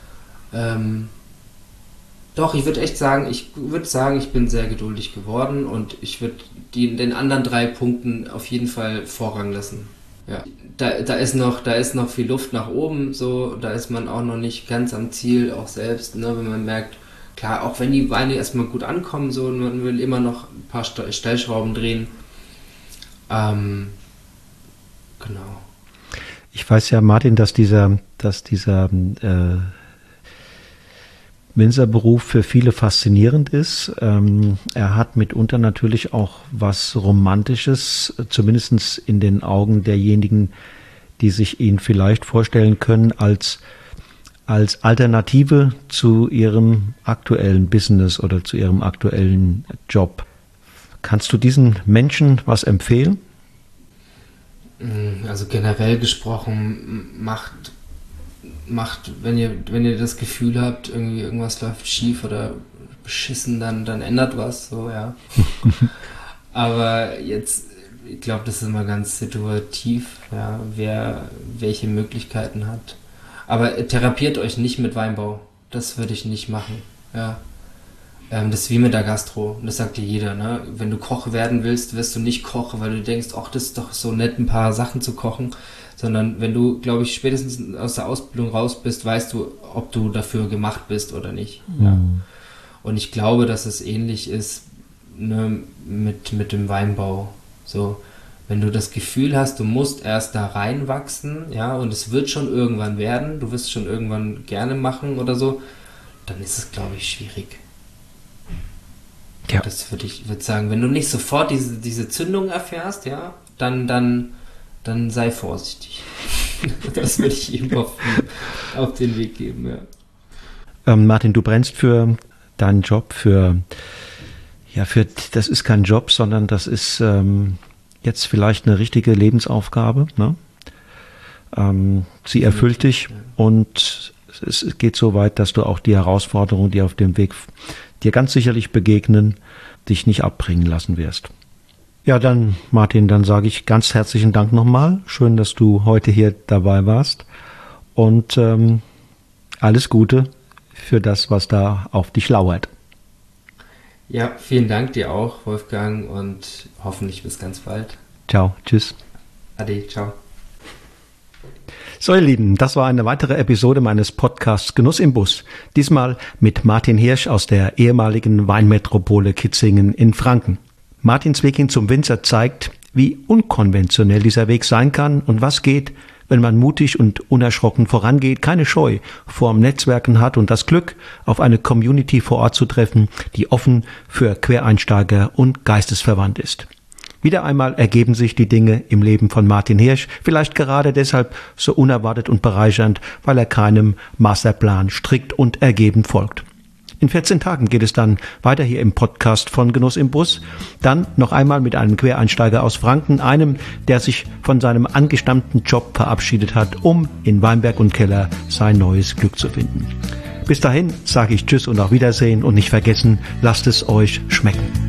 doch, ich würde sagen, ich bin sehr geduldig geworden und ich würde den anderen 3 Punkten auf jeden Fall Vorrang lassen. Ja. Da ist noch viel Luft nach oben, so, da ist man auch noch nicht ganz am Ziel, auch selbst, ne, wenn man merkt, klar, auch wenn die Weine erstmal gut ankommen, so, man will immer noch ein paar Stellschrauben drehen. Genau. Ich weiß ja, Martin, dass dieser Winzerberuf für viele faszinierend ist. Er hat mitunter natürlich auch was Romantisches, zumindest in den Augen derjenigen, die sich ihn vielleicht vorstellen können, als Alternative zu ihrem aktuellen Business oder zu ihrem aktuellen Job. Kannst du diesen Menschen was empfehlen? Also generell gesprochen, macht, wenn ihr das Gefühl habt, irgendwie irgendwas läuft schief oder beschissen, dann ändert was, so, ja. Aber jetzt, ich glaube, das ist immer ganz situativ, ja, wer welche Möglichkeiten hat. Aber therapiert euch nicht mit Weinbau. Das würde ich nicht machen, ja. Das ist wie mit der Gastro. Das sagt dir jeder, ne? Wenn du Koch werden willst, wirst du nicht Koch, weil du denkst, ach, das ist doch so nett, ein paar Sachen zu kochen. Sondern wenn du, glaube ich, spätestens aus der Ausbildung raus bist, weißt du, ob du dafür gemacht bist oder nicht. Ja. Und ich glaube, dass es ähnlich ist, ne, mit dem Weinbau. So, wenn du das Gefühl hast, du musst erst da reinwachsen, ja, und es wird schon irgendwann werden, du wirst es schon irgendwann gerne machen oder so, dann ist es, glaube ich, schwierig. Ja. Das würde sagen, wenn du nicht sofort diese Zündung erfährst, ja, dann sei vorsichtig. Das würde ich ihm auf den Weg geben, ja. Martin, du brennst für deinen Job, das ist kein Job, sondern das ist jetzt vielleicht eine richtige Lebensaufgabe, ne? Sie erfüllt dich und es geht so weit, dass du auch die Herausforderungen, die auf dem Weg dir ganz sicherlich begegnen, dich nicht abbringen lassen wirst. Ja, dann Martin, dann sage ich ganz herzlichen Dank nochmal. Schön, dass du heute hier dabei warst und alles Gute für das, was da auf dich lauert. Ja, vielen Dank dir auch, Wolfgang, und hoffentlich bis ganz bald. Ciao, tschüss. Ade, ciao. So, ihr Lieben, das war eine weitere Episode meines Podcasts Genuss im Bus. Diesmal mit Martin Hirsch aus der ehemaligen Weinmetropole Kitzingen in Franken. Martins Weg hin zum Winzer zeigt, wie unkonventionell dieser Weg sein kann und was geht, wenn man mutig und unerschrocken vorangeht, keine Scheu vorm Netzwerken hat und das Glück, auf eine Community vor Ort zu treffen, die offen für Quereinsteiger und geistesverwandt ist. Wieder einmal ergeben sich die Dinge im Leben von Martin Hirsch, vielleicht gerade deshalb so unerwartet und bereichernd, weil er keinem Masterplan strikt und ergeben folgt. In 14 Tagen geht es dann weiter hier im Podcast von Genuss im Bus. Dann noch einmal mit einem Quereinsteiger aus Franken, einem, der sich von seinem angestammten Job verabschiedet hat, um in Weinberg und Keller sein neues Glück zu finden. Bis dahin sage ich Tschüss und auf Wiedersehen und nicht vergessen, lasst es euch schmecken.